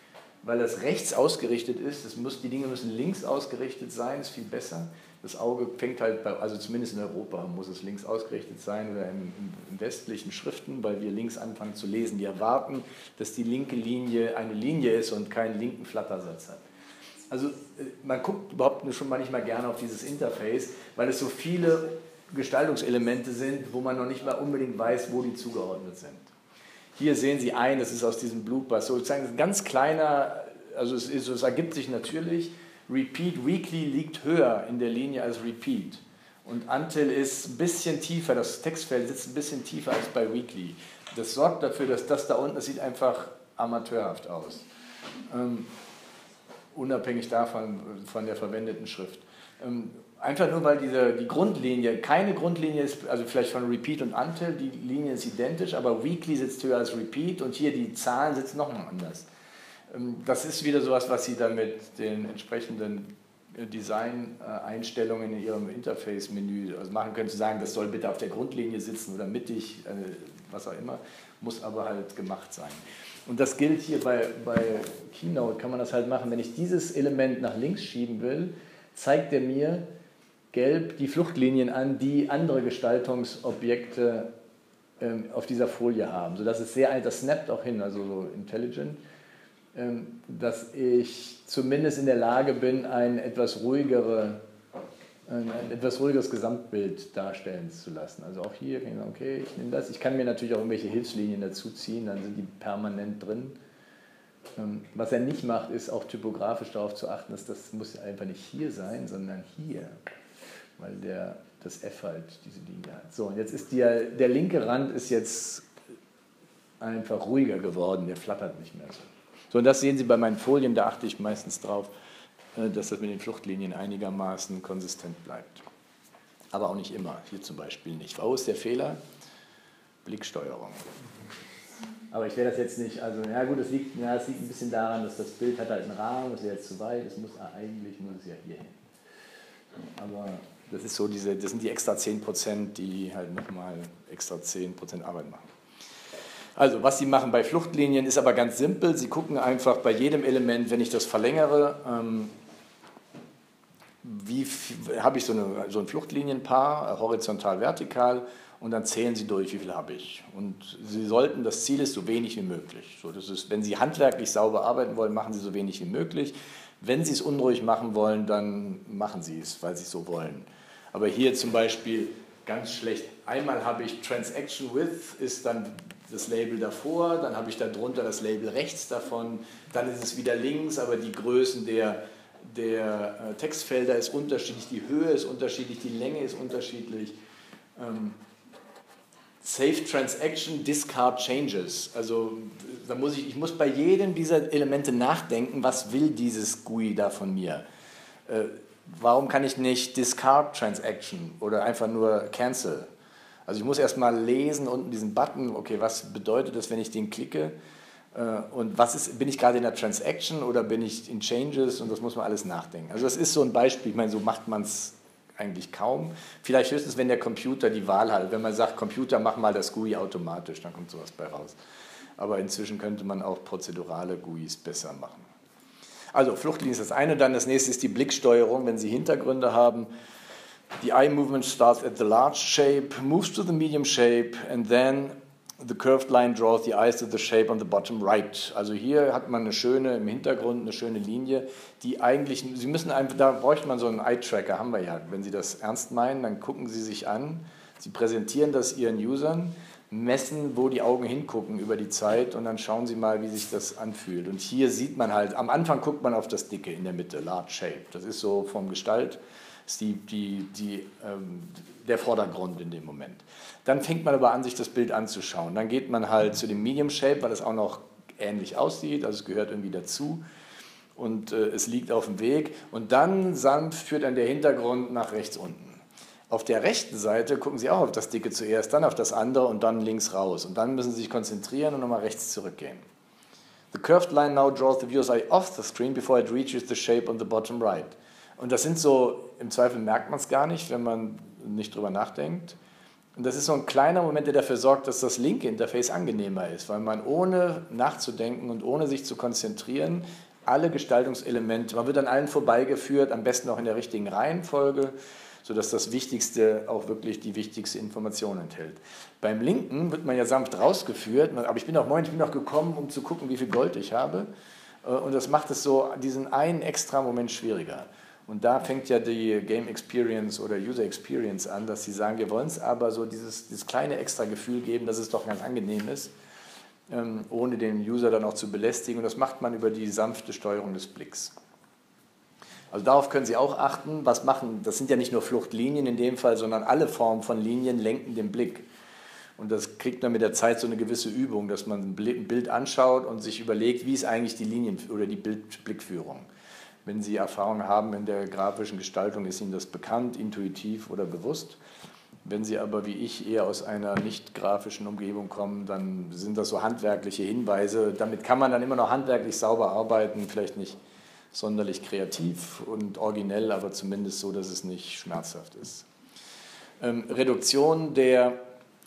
weil das rechts ausgerichtet ist. Die Dinge müssen links ausgerichtet sein, ist viel besser. Das Auge fängt halt, also zumindest in Europa muss es links ausgerichtet sein oder in westlichen Schriften, weil wir links anfangen zu lesen. Die erwarten, dass die linke Linie eine Linie ist und keinen linken Flattersatz hat. Also man guckt überhaupt schon manchmal gerne auf dieses Interface, weil es so viele Gestaltungselemente sind, wo man noch nicht mal unbedingt weiß, wo die zugeordnet sind. Hier sehen Sie das ist aus diesem Bloopers, sozusagen ein ganz kleiner, also es ergibt sich natürlich, Repeat Weekly liegt höher in der Linie als Repeat und Until ist ein bisschen tiefer, das Textfeld sitzt ein bisschen tiefer als bei Weekly. Das sorgt dafür, dass das da unten, das sieht einfach amateurhaft aus. Unabhängig davon, von der verwendeten Schrift. Einfach nur, weil die Grundlinie, keine Grundlinie ist, also vielleicht von Repeat und Until, die Linie ist identisch, aber Weekly sitzt höher als Repeat und hier die Zahlen sitzen nochmal anders. Das ist wieder sowas, was Sie dann mit den entsprechenden Design-Einstellungen in Ihrem Interface-Menü machen können, zu sagen, das soll bitte auf der Grundlinie sitzen oder mittig, was auch immer, muss aber halt gemacht sein. Und das gilt hier bei Keynote, kann man das halt machen. Wenn ich dieses Element nach links schieben will, zeigt er mir gelb die Fluchtlinien an, die andere Gestaltungsobjekte auf dieser Folie haben. Sodass es das snappt auch hin, also so intelligent, dass ich zumindest in der Lage bin, ein etwas ruhigeres Gesamtbild darstellen zu lassen. Also auch hier kann ich sagen, okay, ich nehme das. Ich kann mir natürlich auch irgendwelche Hilfslinien dazu ziehen, dann sind die permanent drin. Was er nicht macht, ist auch typografisch darauf zu achten, dass das muss einfach nicht hier sein, sondern hier, weil das F halt diese Linie hat. So, und jetzt ist der linke Rand ist jetzt einfach ruhiger geworden, der flattert nicht mehr so. So, und das sehen Sie bei meinen Folien, da achte ich meistens drauf, dass das mit den Fluchtlinien einigermaßen konsistent bleibt. Aber auch nicht immer, hier zum Beispiel nicht. Wo ist der Fehler? Blicksteuerung. Aber ich werde das jetzt nicht, also ja gut, es liegt ein bisschen daran, dass das Bild hat halt einen Rahmen, das ist jetzt zu weit, eigentlich muss es ja hier hin. Aber das ist so das sind die extra 10%, die halt nochmal extra 10% Arbeit machen. Also, was Sie machen bei Fluchtlinien ist aber ganz simpel. Sie gucken einfach bei jedem Element, wenn ich das verlängere, habe ich so ein Fluchtlinienpaar, horizontal, vertikal, und dann zählen Sie durch, wie viel habe ich. Und das Ziel ist so wenig wie möglich. So, das ist, wenn Sie handwerklich sauber arbeiten wollen, machen Sie so wenig wie möglich. Wenn Sie es unruhig machen wollen, dann machen Sie es, weil Sie es so wollen. Aber hier zum Beispiel ganz schlecht. Einmal habe ich Transaction Width, ist dann das Label davor, dann habe ich da drunter das Label rechts davon, dann ist es wieder links, aber die Größen der Textfelder ist unterschiedlich, die Höhe ist unterschiedlich, die Länge ist unterschiedlich. Save Transaction, Discard Changes. Also ich muss bei jedem dieser Elemente nachdenken, was will dieses GUI da von mir? Warum kann ich nicht Discard Transaction oder einfach nur Cancel? Also ich muss erstmal lesen unten diesen Button, okay, was bedeutet das, wenn ich den klicke? Und bin ich gerade in der Transaction oder bin ich in Changes? Und das muss man alles nachdenken. Also das ist so ein Beispiel, ich meine, so macht man es eigentlich kaum. Vielleicht höchstens, wenn der Computer die Wahl hat. Wenn man sagt, Computer, mach mal das GUI automatisch, dann kommt sowas bei raus. Aber inzwischen könnte man auch prozedurale GUIs besser machen. Also Fluchtlinie ist das eine, dann das nächste ist die Blicksteuerung, wenn Sie Hintergründe haben. The eye movement starts at the large shape, moves to the medium shape, and then the curved line draws the eyes to the shape on the bottom right. Also hier hat man im Hintergrund eine schöne Linie, die eigentlich, Sie müssen einfach, da bräuchte man so einen Eye-Tracker, haben wir ja. Wenn Sie das ernst meinen, dann gucken Sie sich an, Sie präsentieren das Ihren Usern, messen, wo die Augen hingucken über die Zeit und dann schauen Sie mal, wie sich das anfühlt. Und hier sieht man halt, am Anfang guckt man auf das Dicke in der Mitte, Large Shape. Das ist so vom Gestalt, ist der Vordergrund in dem Moment. Dann fängt man aber an, sich das Bild anzuschauen. Dann geht man halt zu dem Medium Shape, weil es auch noch ähnlich aussieht, also es gehört irgendwie dazu und es liegt auf dem Weg. Und dann sanft führt dann der Hintergrund nach rechts unten. Auf der rechten Seite gucken Sie auch auf das Dicke zuerst, dann auf das andere und dann links raus. Und dann müssen Sie sich konzentrieren und nochmal rechts zurückgehen. The curved line now draws the viewer's eye off the screen before it reaches the shape on the bottom right. Und das sind so, im Zweifel merkt man es gar nicht, wenn man nicht drüber nachdenkt. Und das ist so ein kleiner Moment, der dafür sorgt, dass das linke Interface angenehmer ist, weil man ohne nachzudenken und ohne sich zu konzentrieren alle Gestaltungselemente, man wird an allen vorbeigeführt, am besten auch in der richtigen Reihenfolge, sodass das Wichtigste auch wirklich die wichtigste Information enthält. Beim linken wird man ja sanft rausgeführt, aber ich bin auch gekommen, um zu gucken, wie viel Gold ich habe. Und das macht es so diesen einen extra Moment schwieriger. Und da fängt ja die Game Experience oder User Experience an, dass sie sagen, wir wollen es aber so dieses kleine extra Gefühl geben, dass es doch ganz angenehm ist, ohne den User dann auch zu belästigen. Und das macht man über die sanfte Steuerung des Blicks. Also darauf können Sie auch achten, was machen. Das sind ja nicht nur Fluchtlinien in dem Fall, sondern alle Formen von Linien lenken den Blick. Und das kriegt man mit der Zeit so eine gewisse Übung, dass man ein Bild anschaut und sich überlegt, wie ist eigentlich die Linien- oder die Blickführung. Wenn Sie Erfahrung haben in der grafischen Gestaltung, ist Ihnen das bekannt, intuitiv oder bewusst. Wenn Sie aber wie ich eher aus einer nicht grafischen Umgebung kommen, dann sind das so handwerkliche Hinweise. Damit kann man dann immer noch handwerklich sauber arbeiten, vielleicht nicht sonderlich kreativ und originell, aber zumindest so, dass es nicht schmerzhaft ist. Reduktion der,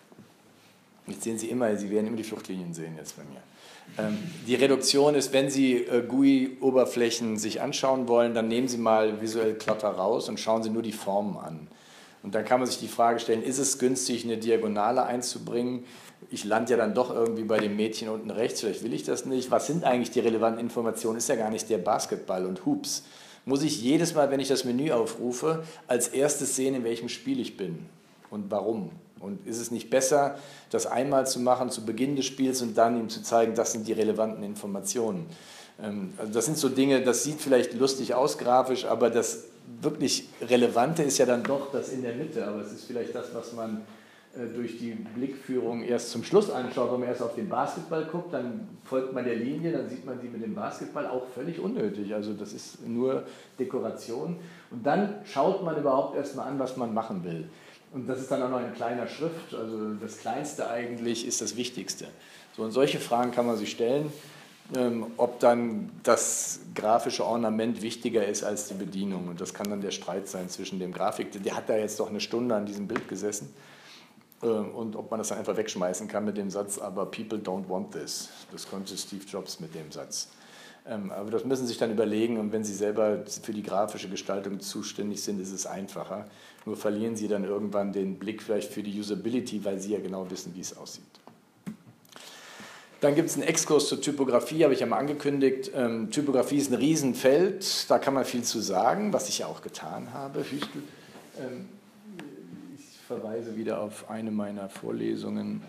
jetzt sehen Sie immer, Sie werden immer die Fluchtlinien sehen jetzt bei mir. Die Reduktion ist, wenn Sie GUI-Oberflächen sich anschauen wollen, dann nehmen Sie mal visuell Clutter raus und schauen Sie nur die Formen an. Und dann kann man sich die Frage stellen, ist es günstig, eine Diagonale einzubringen? Ich lande ja dann doch irgendwie bei dem Mädchen unten rechts, vielleicht will ich das nicht. Was sind eigentlich die relevanten Informationen? Ist ja gar nicht der Basketball und Hoops. Muss ich jedes Mal, wenn ich das Menü aufrufe, als erstes sehen, in welchem Spiel ich bin und warum? Und ist es nicht besser, das einmal zu machen zu Beginn des Spiels und dann ihm zu zeigen, das sind die relevanten Informationen? Also das sind so Dinge, das sieht vielleicht lustig aus grafisch, aber das wirklich Relevante ist ja dann doch das in der Mitte. Aber es ist vielleicht das, was man durch die Blickführung erst zum Schluss anschaut, wenn man erst auf den Basketball guckt, dann folgt man der Linie, dann sieht man sie mit dem Basketball, auch völlig unnötig. Also das ist nur Dekoration. Und dann schaut man überhaupt erstmal an, was man machen will. Und das ist dann auch noch in kleiner Schrift, also das Kleinste eigentlich ist das Wichtigste. So, und solche Fragen kann man sich stellen, ob dann das grafische Ornament wichtiger ist als die Bedienung. Und das kann dann der Streit sein zwischen dem Grafik, der hat da jetzt doch eine Stunde an diesem Bild gesessen, und ob man das dann einfach wegschmeißen kann mit dem Satz, aber people don't want this. Das konnte Steve Jobs mit dem Satz. Aber das müssen Sie sich dann überlegen, und wenn Sie selber für die grafische Gestaltung zuständig sind, ist es einfacher. Nur verlieren Sie dann irgendwann den Blick vielleicht für die Usability, weil Sie ja genau wissen, wie es aussieht. Dann gibt es einen Exkurs zur Typografie, habe ich ja mal angekündigt. Typografie ist ein Riesenfeld, da kann man viel zu sagen, was ich ja auch getan habe. Ich verweise wieder auf eine meiner Vorlesungen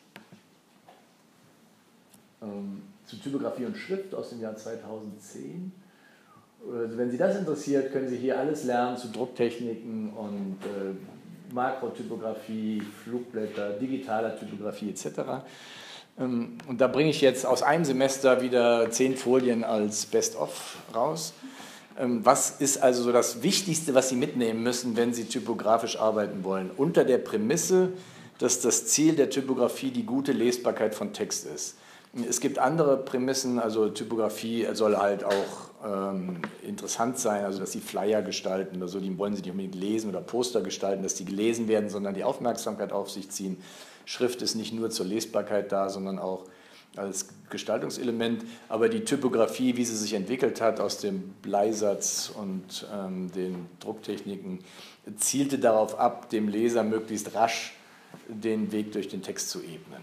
zu Typografie und Schrift aus dem Jahr 2010. Also wenn Sie das interessiert, können Sie hier alles lernen zu Drucktechniken und Makrotypografie, Flugblätter, digitaler Typografie etc. Und da bringe ich jetzt aus einem Semester wieder 10 Folien als Best-of raus. Was ist also so das Wichtigste, was Sie mitnehmen müssen, wenn Sie typografisch arbeiten wollen? Unter der Prämisse, dass das Ziel der Typografie die gute Lesbarkeit von Text ist. Es gibt andere Prämissen, also Typografie soll halt auch interessant sein, also dass Sie Flyer gestalten oder so, die wollen Sie nicht unbedingt lesen, oder Poster gestalten, dass die gelesen werden, sondern die Aufmerksamkeit auf sich ziehen. Schrift ist nicht nur zur Lesbarkeit da, sondern auch als Gestaltungselement, aber die Typografie, wie sie sich entwickelt hat aus dem Bleisatz und den Drucktechniken, zielte darauf ab, dem Leser möglichst rasch den Weg durch den Text zu ebnen.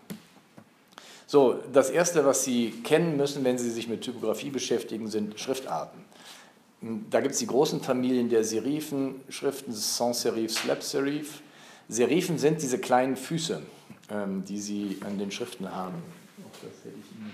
So, das Erste, was Sie kennen müssen, wenn Sie sich mit Typografie beschäftigen, sind Schriftarten. Da gibt es die großen Familien der Serifen-Schriften, Sans-Serif, Slab-Serif. Serifen sind diese kleinen Füße, die Sie an den Schriften haben. Auch das hätte ich Ihnen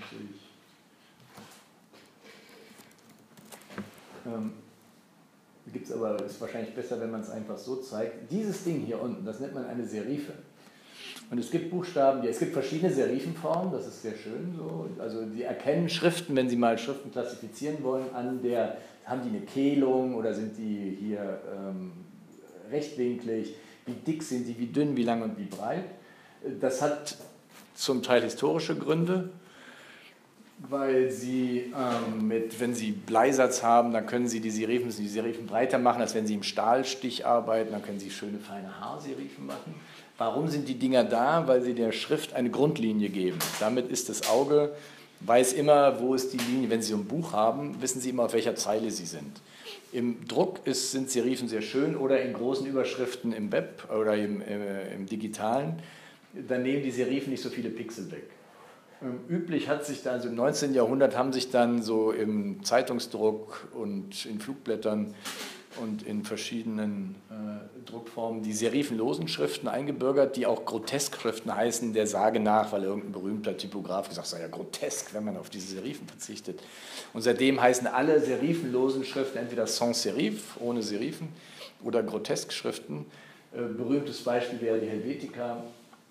natürlich. Gibt es aber, ist wahrscheinlich besser, wenn man es einfach so zeigt. Dieses Ding hier unten, das nennt man eine Serife. Und es gibt Buchstaben, es gibt verschiedene Serifenformen, das ist sehr schön so. Also die erkennen Schriften, wenn Sie mal Schriften klassifizieren wollen, haben die eine Kehlung oder sind die hier rechtwinklig, wie dick sind die, wie dünn, wie lang und wie breit. Das hat zum Teil historische Gründe, weil Sie, wenn Sie Bleisatz haben, dann können Sie die Serifen breiter machen, als wenn Sie im Stahlstich arbeiten, dann können Sie schöne, feine Haarserifen machen. Warum sind die Dinger da? Weil sie der Schrift eine Grundlinie geben. Damit ist das Auge weiß immer, wo ist die Linie. Wenn Sie ein Buch haben, wissen Sie immer, auf welcher Zeile Sie sind. Im Druck sind Serifen sehr schön oder in großen Überschriften im Web oder im Digitalen. Dann nehmen die Serifen nicht so viele Pixel weg. Üblich hat sich dann, also im 19. Jahrhundert haben sich dann so im Zeitungsdruck und in Flugblättern und in verschiedenen Druckformen die serifenlosen Schriften eingebürgert, die auch Groteskschriften heißen, der Sage nach, weil irgendein berühmter Typograf gesagt hat, es sei ja grotesk, wenn man auf diese Serifen verzichtet. Und seitdem heißen alle serifenlosen Schriften entweder sans serif, ohne Serifen, oder Groteskschriften. Berühmtes Beispiel wäre die Helvetica,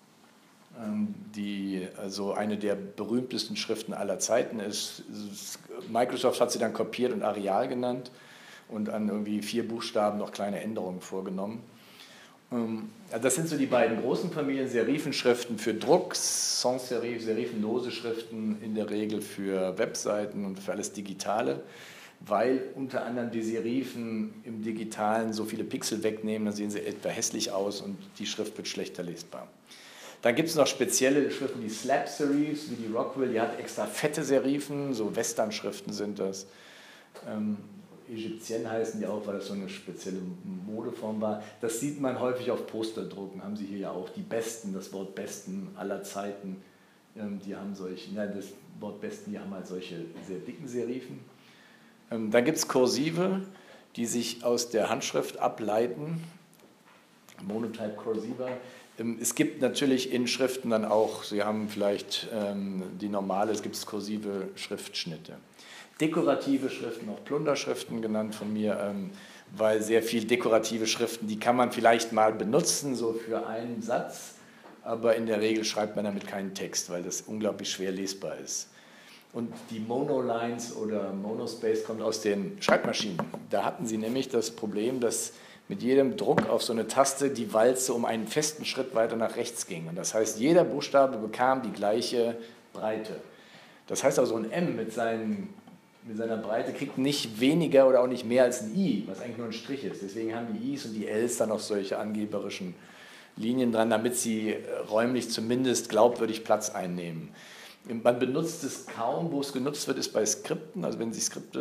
die also eine der berühmtesten Schriften aller Zeiten ist. Microsoft hat sie dann kopiert und Arial genannt und an irgendwie 4 Buchstaben noch kleine Änderungen vorgenommen. Das sind so die beiden großen Familien, Serifenschriften für Druck, sans serif, serifenlose Schriften in der Regel für Webseiten und für alles Digitale, weil unter anderem die Serifen im Digitalen so viele Pixel wegnehmen, dann sehen sie etwa hässlich aus und die Schrift wird schlechter lesbar. Dann gibt es noch spezielle Schriften, die Slab Serifs, wie die Rockwell, die hat extra fette Serifen, so Western-Schriften sind das. Ägyptienne heißen die auch, weil das so eine spezielle Modeform war. Das sieht man häufig auf Posterdrucken, haben sie hier ja auch. Die Besten, das Wort Besten aller Zeiten, die haben solche, das Wort Besten, die haben halt solche sehr dicken Serifen. Dann gibt es Kursive, die sich aus der Handschrift ableiten, Monotype Cursiva. Es gibt natürlich in Schriften dann auch, Sie haben vielleicht die normale, es gibt kursive Schriftschnitte. Dekorative Schriften, auch Plunderschriften genannt von mir, weil sehr viel dekorative Schriften, die kann man vielleicht mal benutzen, so für einen Satz, aber in der Regel schreibt man damit keinen Text, weil das unglaublich schwer lesbar ist. Und die Monolines oder Monospace kommt aus den Schreibmaschinen. Da hatten sie nämlich das Problem, dass mit jedem Druck auf so eine Taste die Walze um einen festen Schritt weiter nach rechts ging. Und das heißt, jeder Buchstabe bekam die gleiche Breite. Das heißt also, ein M mit seiner Breite kriegt nicht weniger oder auch nicht mehr als ein I, was eigentlich nur ein Strich ist. Deswegen haben die Is und die Ls dann auch solche angeberischen Linien dran, damit sie räumlich zumindest glaubwürdig Platz einnehmen. Man benutzt es kaum, wo es genutzt wird, ist bei Skripten, also wenn Sie Skripte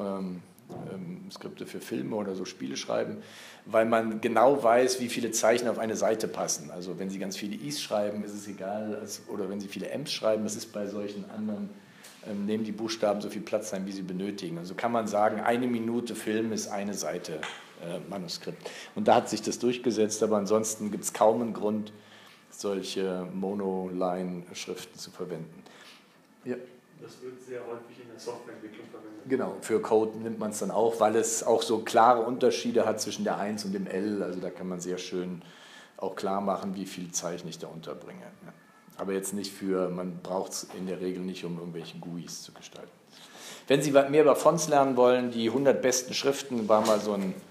für Filme oder so Spiele schreiben, weil man genau weiß, wie viele Zeichen auf eine Seite passen. Also wenn Sie ganz viele Is schreiben, ist es egal, oder wenn Sie viele Ms schreiben, das ist bei solchen anderen, nehmen die Buchstaben so viel Platz ein, wie sie benötigen. Also kann man sagen, 1 Minute Film ist eine Seite Manuskript. Und da hat sich das durchgesetzt, aber ansonsten gibt es kaum einen Grund, solche Monoline-Schriften zu verwenden. Ja. Das wird sehr häufig in der Softwareentwicklung verwendet. Genau, für Code nimmt man es dann auch, weil es auch so klare Unterschiede hat zwischen der 1 und dem L. Also da kann man sehr schön auch klar machen, wie viele Zeichen ich da unterbringe. Ja. Aber jetzt nicht man braucht es in der Regel nicht, um irgendwelche GUIs zu gestalten. Wenn Sie mehr über Fonts lernen wollen, die 100 besten Schriften, war mal so ein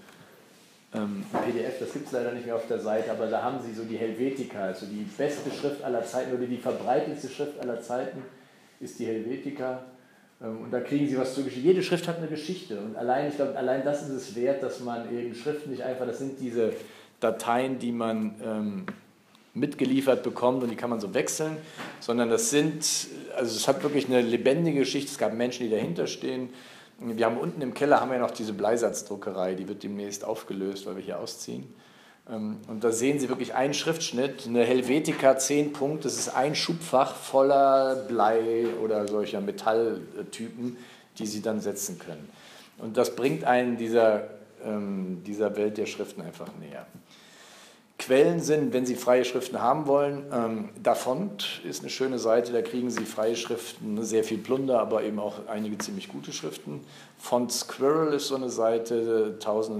PDF, das gibt es leider nicht mehr auf der Seite, aber da haben Sie so die Helvetica, also die beste Schrift aller Zeiten oder die verbreitetste Schrift aller Zeiten ist die Helvetica. Und da kriegen Sie was zur Geschichte. Jede Schrift hat eine Geschichte und ich glaube, allein das ist es wert, dass man eben Schriften nicht einfach, das sind diese Dateien, die man mitgeliefert bekommt und die kann man so wechseln, sondern es hat wirklich eine lebendige Geschichte, es gab Menschen, die dahinter stehen. Wir haben unten im Keller noch diese Bleisatzdruckerei, die wird demnächst aufgelöst, weil wir hier ausziehen. Und da sehen Sie wirklich einen Schriftschnitt, eine Helvetica 10 Punkt, das ist ein Schubfach voller Blei oder solcher Metalltypen, die Sie dann setzen können. Und das bringt einen dieser Welt der Schriften einfach näher. Quellen sind, wenn Sie freie Schriften haben wollen, Dafont ist eine schöne Seite, da kriegen Sie freie Schriften, sehr viel Plunder, aber eben auch einige ziemlich gute Schriften. Font Squirrel ist so eine Seite,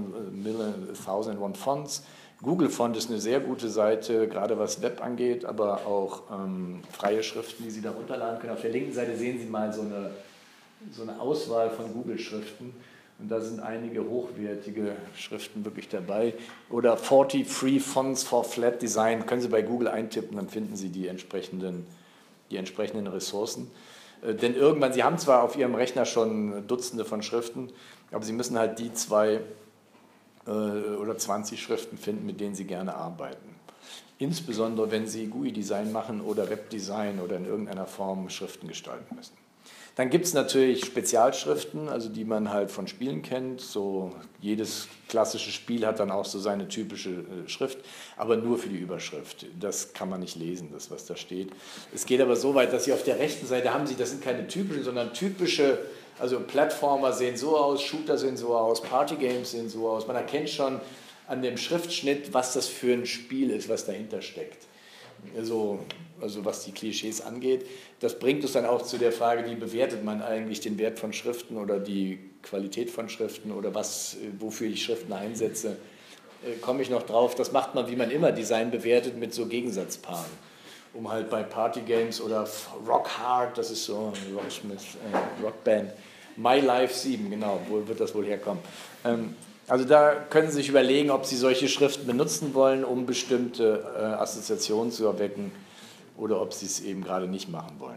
1001 Fonts. Google Font ist eine sehr gute Seite, gerade was Web angeht, aber auch freie Schriften, die Sie da runterladen können. Auf der linken Seite sehen Sie mal so eine Auswahl von Google-Schriften. Und da sind einige hochwertige Schriften wirklich dabei. Oder 40 Free Fonts for Flat Design. Können Sie bei Google eintippen, dann finden Sie die entsprechenden Ressourcen. Denn irgendwann, Sie haben zwar auf Ihrem Rechner schon Dutzende von Schriften, aber Sie müssen halt die 2 oder 20 Schriften finden, mit denen Sie gerne arbeiten. Insbesondere, wenn Sie GUI-Design machen oder Webdesign oder in irgendeiner Form Schriften gestalten müssen. Dann gibt es natürlich Spezialschriften, also die man halt von Spielen kennt. So jedes klassische Spiel hat dann auch so seine typische Schrift, aber nur für die Überschrift. Das kann man nicht lesen, das was da steht. Es geht aber so weit, dass Sie auf der rechten Seite haben Sie, das sind keine typischen, sondern typische, also Plattformer sehen so aus, Shooter sehen so aus, Partygames sehen so aus. Man erkennt schon an dem Schriftschnitt, was das für ein Spiel ist, was dahinter steckt. Also was die Klischees angeht. Das bringt uns dann auch zu der Frage, wie bewertet man eigentlich den Wert von Schriften oder die Qualität von Schriften oder wofür ich Schriften einsetze. Komme ich noch drauf, das macht man, wie man immer Design bewertet, mit so Gegensatzpaaren. Um halt bei Partygames oder Rock Hard, das ist so eine Rockband, My Life 7, genau, wo wird das wohl herkommen? Also da können Sie sich überlegen, ob Sie solche Schriften benutzen wollen, um bestimmte Assoziationen zu erwecken oder ob Sie es eben gerade nicht machen wollen.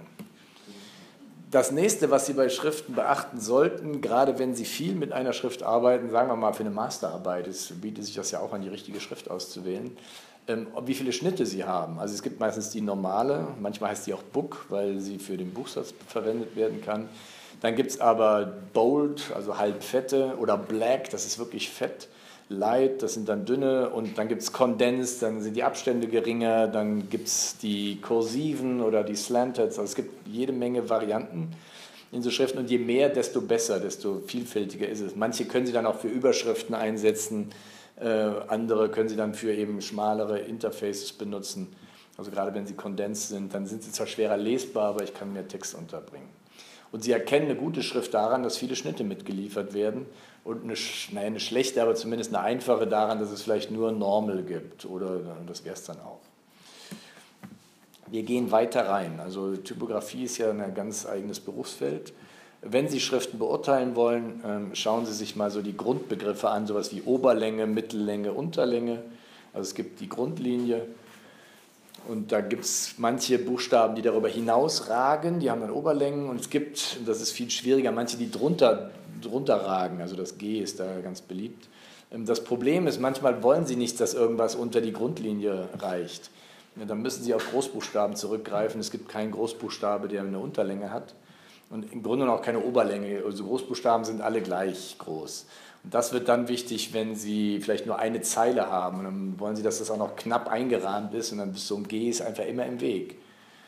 Das nächste, was Sie bei Schriften beachten sollten, gerade wenn Sie viel mit einer Schrift arbeiten, sagen wir mal für eine Masterarbeit, es bietet sich das ja auch an, die richtige Schrift auszuwählen, wie viele Schnitte Sie haben. Also es gibt meistens die normale, manchmal heißt die auch Book, weil sie für den Buchsatz verwendet werden kann. Dann gibt es aber Bold, also halbfette, oder Black, das ist wirklich fett. Light, das sind dann dünne, und dann gibt es Condensed, dann sind die Abstände geringer, dann gibt es die kursiven oder die slanted, also es gibt jede Menge Varianten in so Schriften, und je mehr, desto besser, desto vielfältiger ist es. Manche können Sie dann auch für Überschriften einsetzen, andere können Sie dann für eben schmalere Interfaces benutzen. Also gerade wenn sie condensed sind, dann sind sie zwar schwerer lesbar, aber ich kann mehr Text unterbringen. Und Sie erkennen eine gute Schrift daran, dass viele Schnitte mitgeliefert werden, und eine schlechte, aber zumindest eine einfache daran, dass es vielleicht nur Normal gibt, oder das wäre es dann auch. Wir gehen weiter rein. Also Typografie ist ja ein ganz eigenes Berufsfeld. Wenn Sie Schriften beurteilen wollen, schauen Sie sich mal so die Grundbegriffe an, sowas wie Oberlänge, Mittellänge, Unterlänge. Also es gibt die Grundlinie. Und da gibt es manche Buchstaben, die darüber hinaus ragen, die haben dann Oberlängen, und es gibt, das ist viel schwieriger, manche, die drunter ragen, also das G ist da ganz beliebt. Das Problem ist, manchmal wollen Sie nicht, dass irgendwas unter die Grundlinie reicht. Dann müssen Sie auf Großbuchstaben zurückgreifen. Es gibt keinen Großbuchstabe, der eine Unterlänge hat, und im Grunde auch keine Oberlänge. Also Großbuchstaben sind alle gleich groß. Und das wird dann wichtig, wenn Sie vielleicht nur eine Zeile haben. Und dann wollen Sie, dass das auch noch knapp eingerahmt ist, und dann ist so ein G ist einfach immer im Weg.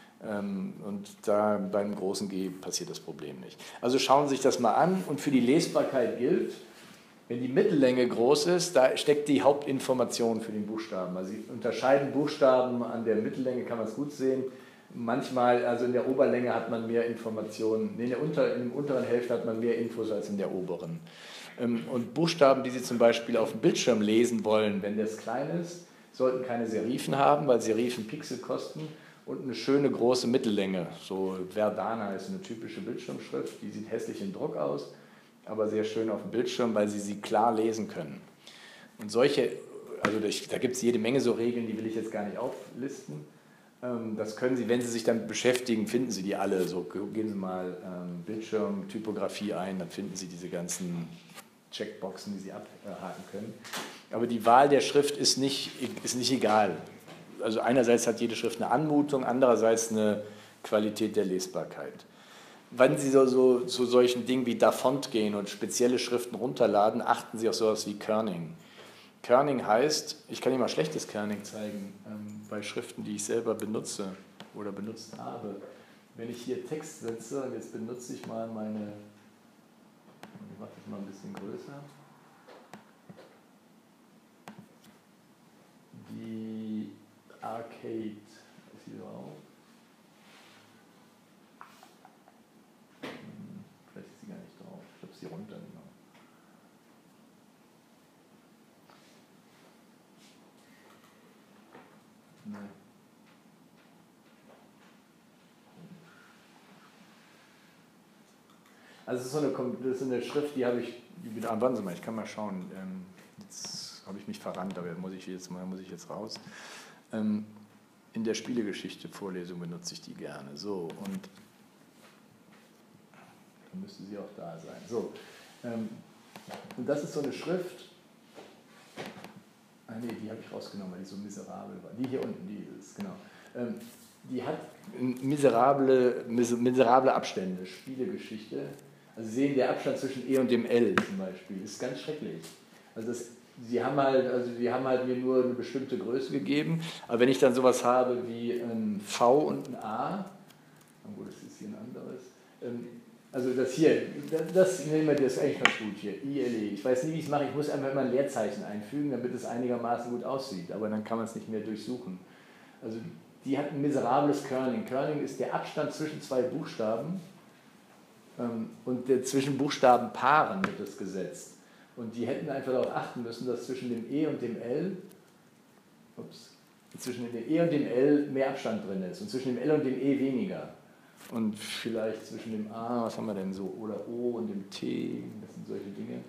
Und da beim großen G passiert das Problem nicht. Also schauen Sie sich das mal an, und für die Lesbarkeit gilt, wenn die Mittellänge groß ist, da steckt die Hauptinformation für den Buchstaben. Also Sie unterscheiden Buchstaben an der Mittellänge, kann man es gut sehen. Manchmal, also in der Oberlänge hat man mehr Informationen, in der unteren Hälfte hat man mehr Infos als in der oberen. Und Buchstaben, die Sie zum Beispiel auf dem Bildschirm lesen wollen, wenn das klein ist, sollten keine Serifen haben, weil Serifen Pixel kosten, und eine schöne große Mittellänge. So Verdana ist eine typische Bildschirmschrift, die sieht hässlich im Druck aus, aber sehr schön auf dem Bildschirm, weil Sie klar lesen können. Und solche, also da gibt es jede Menge so Regeln, die will ich jetzt gar nicht auflisten. Das können Sie, wenn Sie sich damit beschäftigen, finden Sie die alle. So geben Sie mal Bildschirmtypografie ein, dann finden Sie diese ganzen Checkboxen, die Sie abhaken können. Aber die Wahl der Schrift ist nicht egal. Also einerseits hat jede Schrift eine Anmutung, andererseits eine Qualität der Lesbarkeit. Wenn Sie zu solchen Dingen wie Dafont gehen und spezielle Schriften runterladen, achten Sie auf sowas wie Kerning. Kerning heißt, ich kann Ihnen mal schlechtes Kerning zeigen, bei Schriften, die ich selber benutze oder benutzt habe. Wenn ich hier Text setze, und jetzt benutze ich mal meine, ich mache das mal ein bisschen größer, die Arcade, ist sie drauf? Vielleicht ist sie gar nicht drauf, ich habe sie runtergenommen. Nein. Also das ist so eine Schrift, die habe ich, warten Sie mal, ich kann mal schauen, jetzt habe ich mich verrannt, aber muss ich jetzt raus. In der Spielegeschichte-Vorlesung benutze ich die gerne. So, und dann müsste sie auch da sein. So, und das ist so eine Schrift. Nee, die habe ich rausgenommen, weil die so miserabel war. Die hier unten, die ist, genau. die hat miserable Abstände, Spielegeschichte. Also Sie sehen, der Abstand zwischen E und dem L zum Beispiel ist ganz schrecklich. Also die haben halt mir nur eine bestimmte Größe gegeben, aber wenn ich dann sowas habe wie ein V und ein A, oh, das ist hier ein anderes, also das hier, das nehmen wir, das ist eigentlich ganz gut hier, ILE. Ich weiß nie, wie ich es mache, ich muss einfach immer ein Leerzeichen einfügen, damit es einigermaßen gut aussieht, aber dann kann man es nicht mehr durchsuchen. Also die hat ein miserables Kerning. Kerning ist der Abstand zwischen zwei Buchstaben und zwischen Buchstabenpaaren wird das gesetzt. Und die hätten einfach darauf achten müssen, dass zwischen dem E und dem L, zwischen dem E und dem L mehr Abstand drin ist und zwischen dem L und dem E weniger. Und vielleicht zwischen dem A, was haben wir denn so, oder O und dem T, das sind solche Dinge.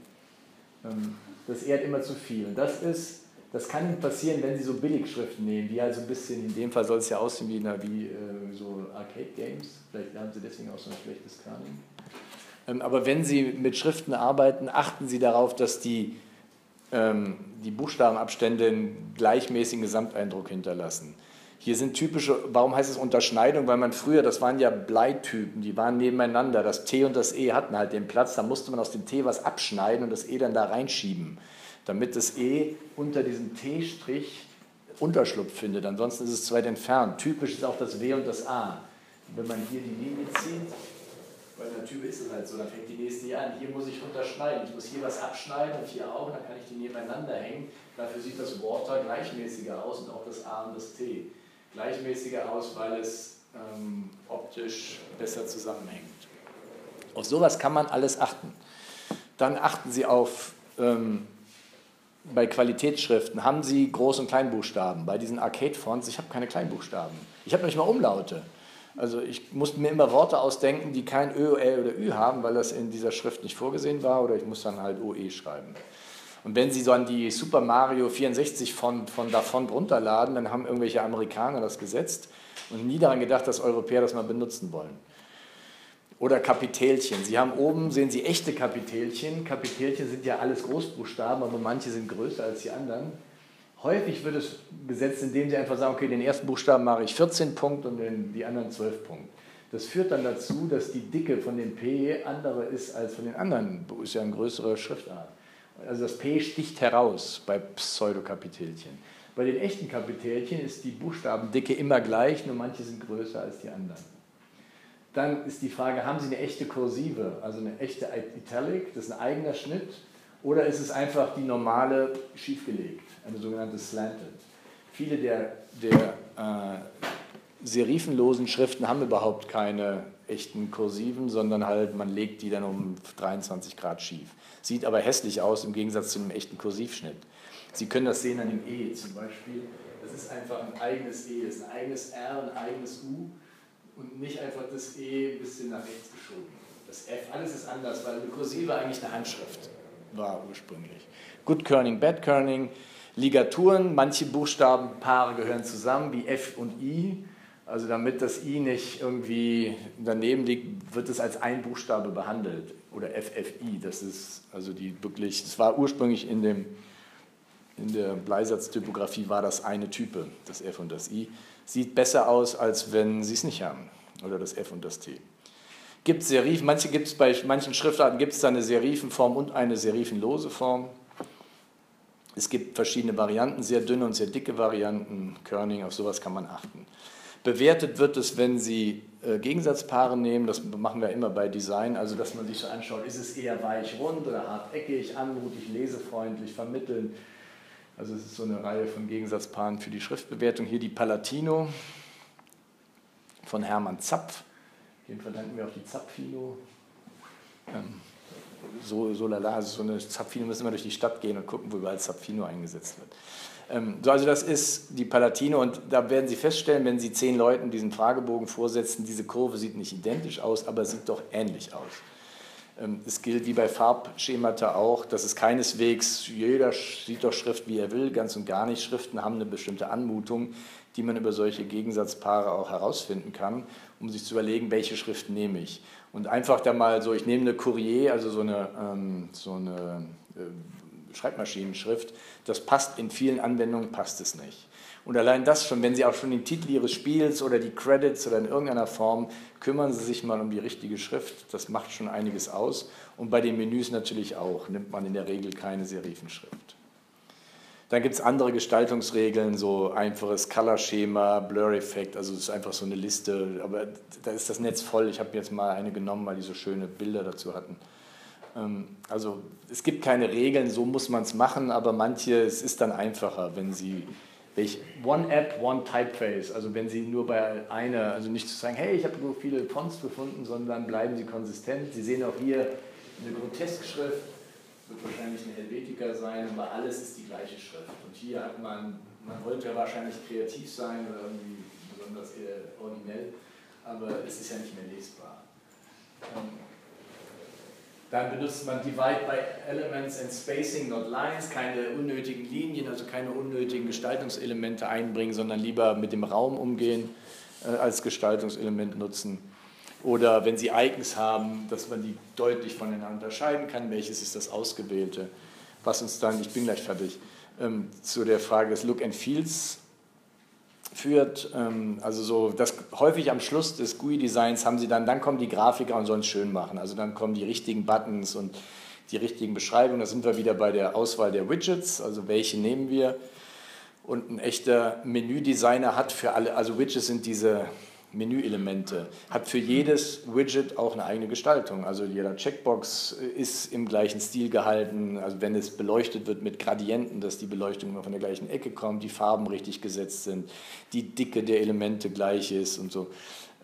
Das ehrt immer zu viel. Und das kann Ihnen passieren, wenn Sie so Billigschriften nehmen, die halt so ein bisschen, in dem Fall soll es ja aussehen wie so Arcade-Games, vielleicht haben Sie deswegen auch so ein schlechtes Kerning. Aber wenn Sie mit Schriften arbeiten, achten Sie darauf, dass die Buchstabenabstände einen gleichmäßigen Gesamteindruck hinterlassen. Hier sind typische, warum heißt es Unterschneidung? Weil man früher, das waren ja Bleitypen, die waren nebeneinander. Das T und das E hatten halt den Platz, da musste man aus dem T was abschneiden und das E dann da reinschieben, damit das E unter diesem T-Strich Unterschlupf findet. Ansonsten ist es zu weit entfernt. Typisch ist auch das W und das A. Wenn man hier die Linie zieht, bei einer Tür ist es halt so, dann fängt die nächste hier an. Hier muss ich unterschneiden. Ich muss hier was abschneiden und hier auch, dann kann ich die nebeneinander hängen. Dafür sieht das Water gleichmäßiger aus und auch das A und das T. Gleichmäßiger aus, weil es optisch besser zusammenhängt. Auf sowas kann man alles achten. Dann achten Sie auf, bei Qualitätsschriften, haben Sie Groß- und Kleinbuchstaben. Bei diesen Arcade-Fonts, ich habe keine Kleinbuchstaben. Ich habe noch nicht mal Umlaute. Also ich musste mir immer Worte ausdenken, die kein Ö, L oder Ü haben, weil das in dieser Schrift nicht vorgesehen war, oder ich muss dann halt OE schreiben. Und wenn Sie so an die Super Mario 64 von davon runterladen, dann haben irgendwelche Amerikaner das gesetzt und nie daran gedacht, dass Europäer das mal benutzen wollen. Oder Kapitelchen. Sie haben oben, sehen Sie echte Kapitelchen. Kapitelchen sind ja alles Großbuchstaben, aber manche sind größer als die anderen. Häufig wird es gesetzt, indem Sie einfach sagen, okay, den ersten Buchstaben mache ich 14 Punkt und die anderen 12 Punkt. Das führt dann dazu, dass die Dicke von dem P andere ist als von den anderen. Ist ja eine größere Schriftart. Also das P sticht heraus bei Pseudokapitelchen. Bei den echten Kapitelchen ist die Buchstabendicke immer gleich, nur manche sind größer als die anderen. Dann ist die Frage, haben Sie eine echte Kursive, also eine echte Italic, das ist ein eigener Schnitt, oder ist es einfach die normale schiefgelegt, eine sogenannte Slanted? Viele der serifenlosen Schriften haben überhaupt keine echten Kursiven, sondern halt, man legt die dann um 23 Grad schief. Sieht aber hässlich aus im Gegensatz zu einem echten Kursivschnitt. Sie können das sehen an dem E zum Beispiel. Das ist einfach ein eigenes E, das ist ein eigenes R, ein eigenes U und nicht einfach das E ein bisschen nach rechts geschoben. Das F, alles ist anders, weil eine Kursive eigentlich eine Handschrift war ursprünglich. Good Kerning, Bad Kerning, Ligaturen, manche Buchstabenpaare gehören zusammen, wie F und I. Also damit das I nicht irgendwie daneben liegt, wird es als ein Buchstabe behandelt. Oder FFI, das ist also das war ursprünglich in der Bleisatztypografie war das eine Type, das F und das I. Sieht besser aus, als wenn Sie es nicht haben. Oder das F und das T. Gibt Serifen, bei manchen Schriftarten gibt es da eine Serifenform und eine serifenlose Form. Es gibt verschiedene Varianten, sehr dünne und sehr dicke Varianten, Kerning, auf sowas kann man achten. Bewertet wird es, wenn Sie Gegensatzpaare nehmen, das machen wir immer bei Design, also dass man sich so anschaut, ist es eher weich, rund oder harteckig, anmutig, lesefreundlich, vermitteln. Also es ist so eine Reihe von Gegensatzpaaren für die Schriftbewertung. Hier die Palatino von Hermann Zapf, den verdanken wir auch die Zapfino. Also so eine Zapfino müssen wir durch die Stadt gehen und gucken, wo überall Zapfino eingesetzt wird. Also das ist die Palatino und da werden Sie feststellen, wenn Sie 10 Leuten diesen Fragebogen vorsetzen, diese Kurve sieht nicht identisch aus, aber sieht doch ähnlich aus. Es gilt wie bei Farbschemata auch, dass es keineswegs, jeder sieht doch Schrift, wie er will, ganz und gar nicht. Schriften haben eine bestimmte Anmutung, die man über solche Gegensatzpaare auch herausfinden kann, um sich zu überlegen, welche Schrift nehme ich. Und einfach da mal so, ich nehme eine Courier, also so eine Schreibmaschinenschrift. Das passt in vielen Anwendungen, passt es nicht. Und allein das schon, wenn Sie auch schon den Titel Ihres Spiels oder die Credits oder in irgendeiner Form, kümmern Sie sich mal um die richtige Schrift, das macht schon einiges aus. Und bei den Menüs natürlich auch, nimmt man in der Regel keine Serifenschrift. Dann gibt es andere Gestaltungsregeln, so einfaches Color-Schema, Blur-Effekt, also das ist einfach so eine Liste, aber da ist das Netz voll. Ich habe jetzt mal eine genommen, weil die so schöne Bilder dazu hatten. Also es gibt keine Regeln, so muss man es machen, aber es ist dann einfacher, wenn Sie One App, One Typeface, also wenn Sie nur bei einer, also nicht zu sagen, hey, ich habe so viele Fonts gefunden, sondern bleiben Sie konsistent. Sie sehen auch hier eine Grotesk-Schrift, wird wahrscheinlich eine Helvetica sein, aber alles ist die gleiche Schrift. Und hier hat man wollte ja wahrscheinlich kreativ sein oder irgendwie besonders originell, aber es ist ja nicht mehr lesbar. Dann benutzt man Divide by Elements and Spacing, not Lines, keine unnötigen Linien, also keine unnötigen Gestaltungselemente einbringen, sondern lieber mit dem Raum umgehen, als Gestaltungselement nutzen. Oder wenn Sie Icons haben, dass man die deutlich voneinander unterscheiden kann, welches ist das Ausgewählte. Was uns dann, ich bin gleich fertig, zu der Frage des Look and Feels führt. Also so, das häufig am Schluss des GUI-Designs haben Sie dann kommen die Grafiker und sollen es schön machen. Also dann kommen die richtigen Buttons und die richtigen Beschreibungen. Da sind wir wieder bei der Auswahl der Widgets, also welche nehmen wir. Und ein echter Menüdesigner hat für alle, also Widgets sind diese Menüelemente, hat für jedes Widget auch eine eigene Gestaltung. Also jeder Checkbox ist im gleichen Stil gehalten, also wenn es beleuchtet wird mit Gradienten, dass die Beleuchtung immer von der gleichen Ecke kommt, die Farben richtig gesetzt sind, die Dicke der Elemente gleich ist und so.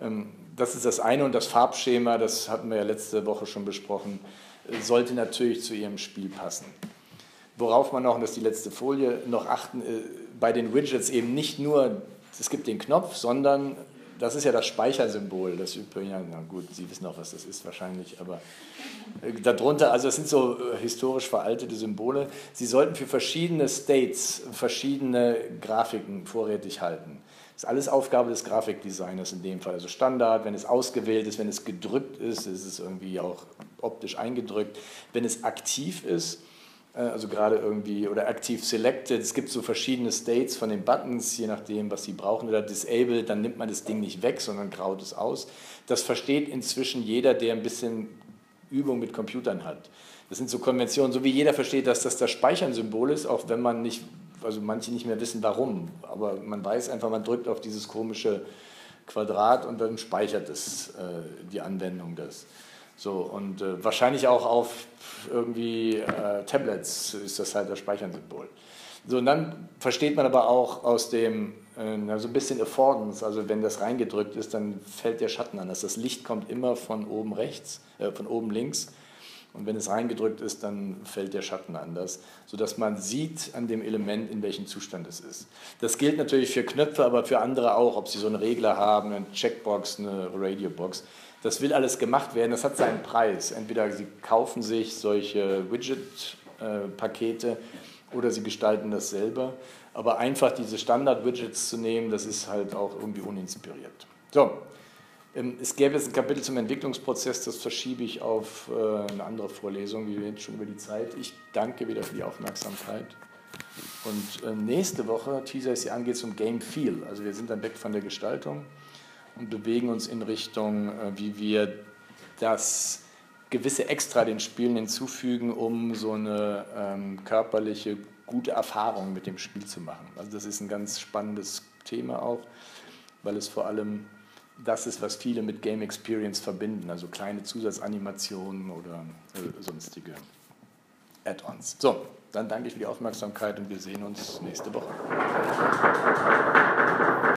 Das ist das eine und das Farbschema, das hatten wir ja letzte Woche schon besprochen, sollte natürlich zu Ihrem Spiel passen. Worauf man noch, und das ist die letzte Folie, noch achten, bei den Widgets eben nicht nur, es gibt den Knopf, sondern das ist ja das Speichersymbol, das ja, na gut, Sie wissen auch, was das ist wahrscheinlich, aber darunter, also das sind so historisch veraltete Symbole. Sie sollten für verschiedene States verschiedene Grafiken vorrätig halten. Das ist alles Aufgabe des Grafikdesigners in dem Fall, also Standard, wenn es ausgewählt ist, wenn es gedrückt ist es irgendwie auch optisch eingedrückt. Wenn es aktiv ist, also gerade irgendwie, oder Active Selected, es gibt so verschiedene States von den Buttons, je nachdem, was Sie brauchen, oder Disabled, dann nimmt man das Ding nicht weg, sondern graut es aus. Das versteht inzwischen jeder, der ein bisschen Übung mit Computern hat. Das sind so Konventionen, so wie jeder versteht, dass das Speichern-Symbol ist, auch wenn man nicht, also manche nicht mehr wissen, warum, aber man weiß einfach, man drückt auf dieses komische Quadrat und dann speichert es die Anwendung das. So, und wahrscheinlich auch auf irgendwie Tablets ist das halt das Speichern-Symbol. So, und dann versteht man aber auch aus dem, so ein bisschen Affordance, also wenn das reingedrückt ist, dann fällt der Schatten anders. Das Licht kommt immer von oben rechts, von oben links. Und wenn es reingedrückt ist, dann fällt der Schatten anders, sodass man sieht an dem Element, in welchem Zustand es ist. Das gilt natürlich für Knöpfe, aber für andere auch, ob Sie so einen Regler haben, eine Checkbox, eine Radiobox. Das will alles gemacht werden, das hat seinen Preis. Entweder Sie kaufen sich solche Widget-Pakete oder Sie gestalten das selber. Aber einfach diese Standard-Widgets zu nehmen, das ist halt auch irgendwie uninspiriert. So, es gäbe jetzt ein Kapitel zum Entwicklungsprozess, das verschiebe ich auf eine andere Vorlesung. Wir reden schon über die Zeit. Ich danke wieder für die Aufmerksamkeit. Und nächste Woche, teaser ich Sie an, geht es um Game Feel. Also wir sind dann weg von der Gestaltung und bewegen uns in Richtung, wie wir das gewisse Extra den Spielen hinzufügen, um so eine körperliche, gute Erfahrung mit dem Spiel zu machen. Also das ist ein ganz spannendes Thema auch, weil es vor allem das ist, was viele mit Game Experience verbinden, also kleine Zusatzanimationen oder sonstige Add-ons. So, dann danke ich für die Aufmerksamkeit und wir sehen uns nächste Woche.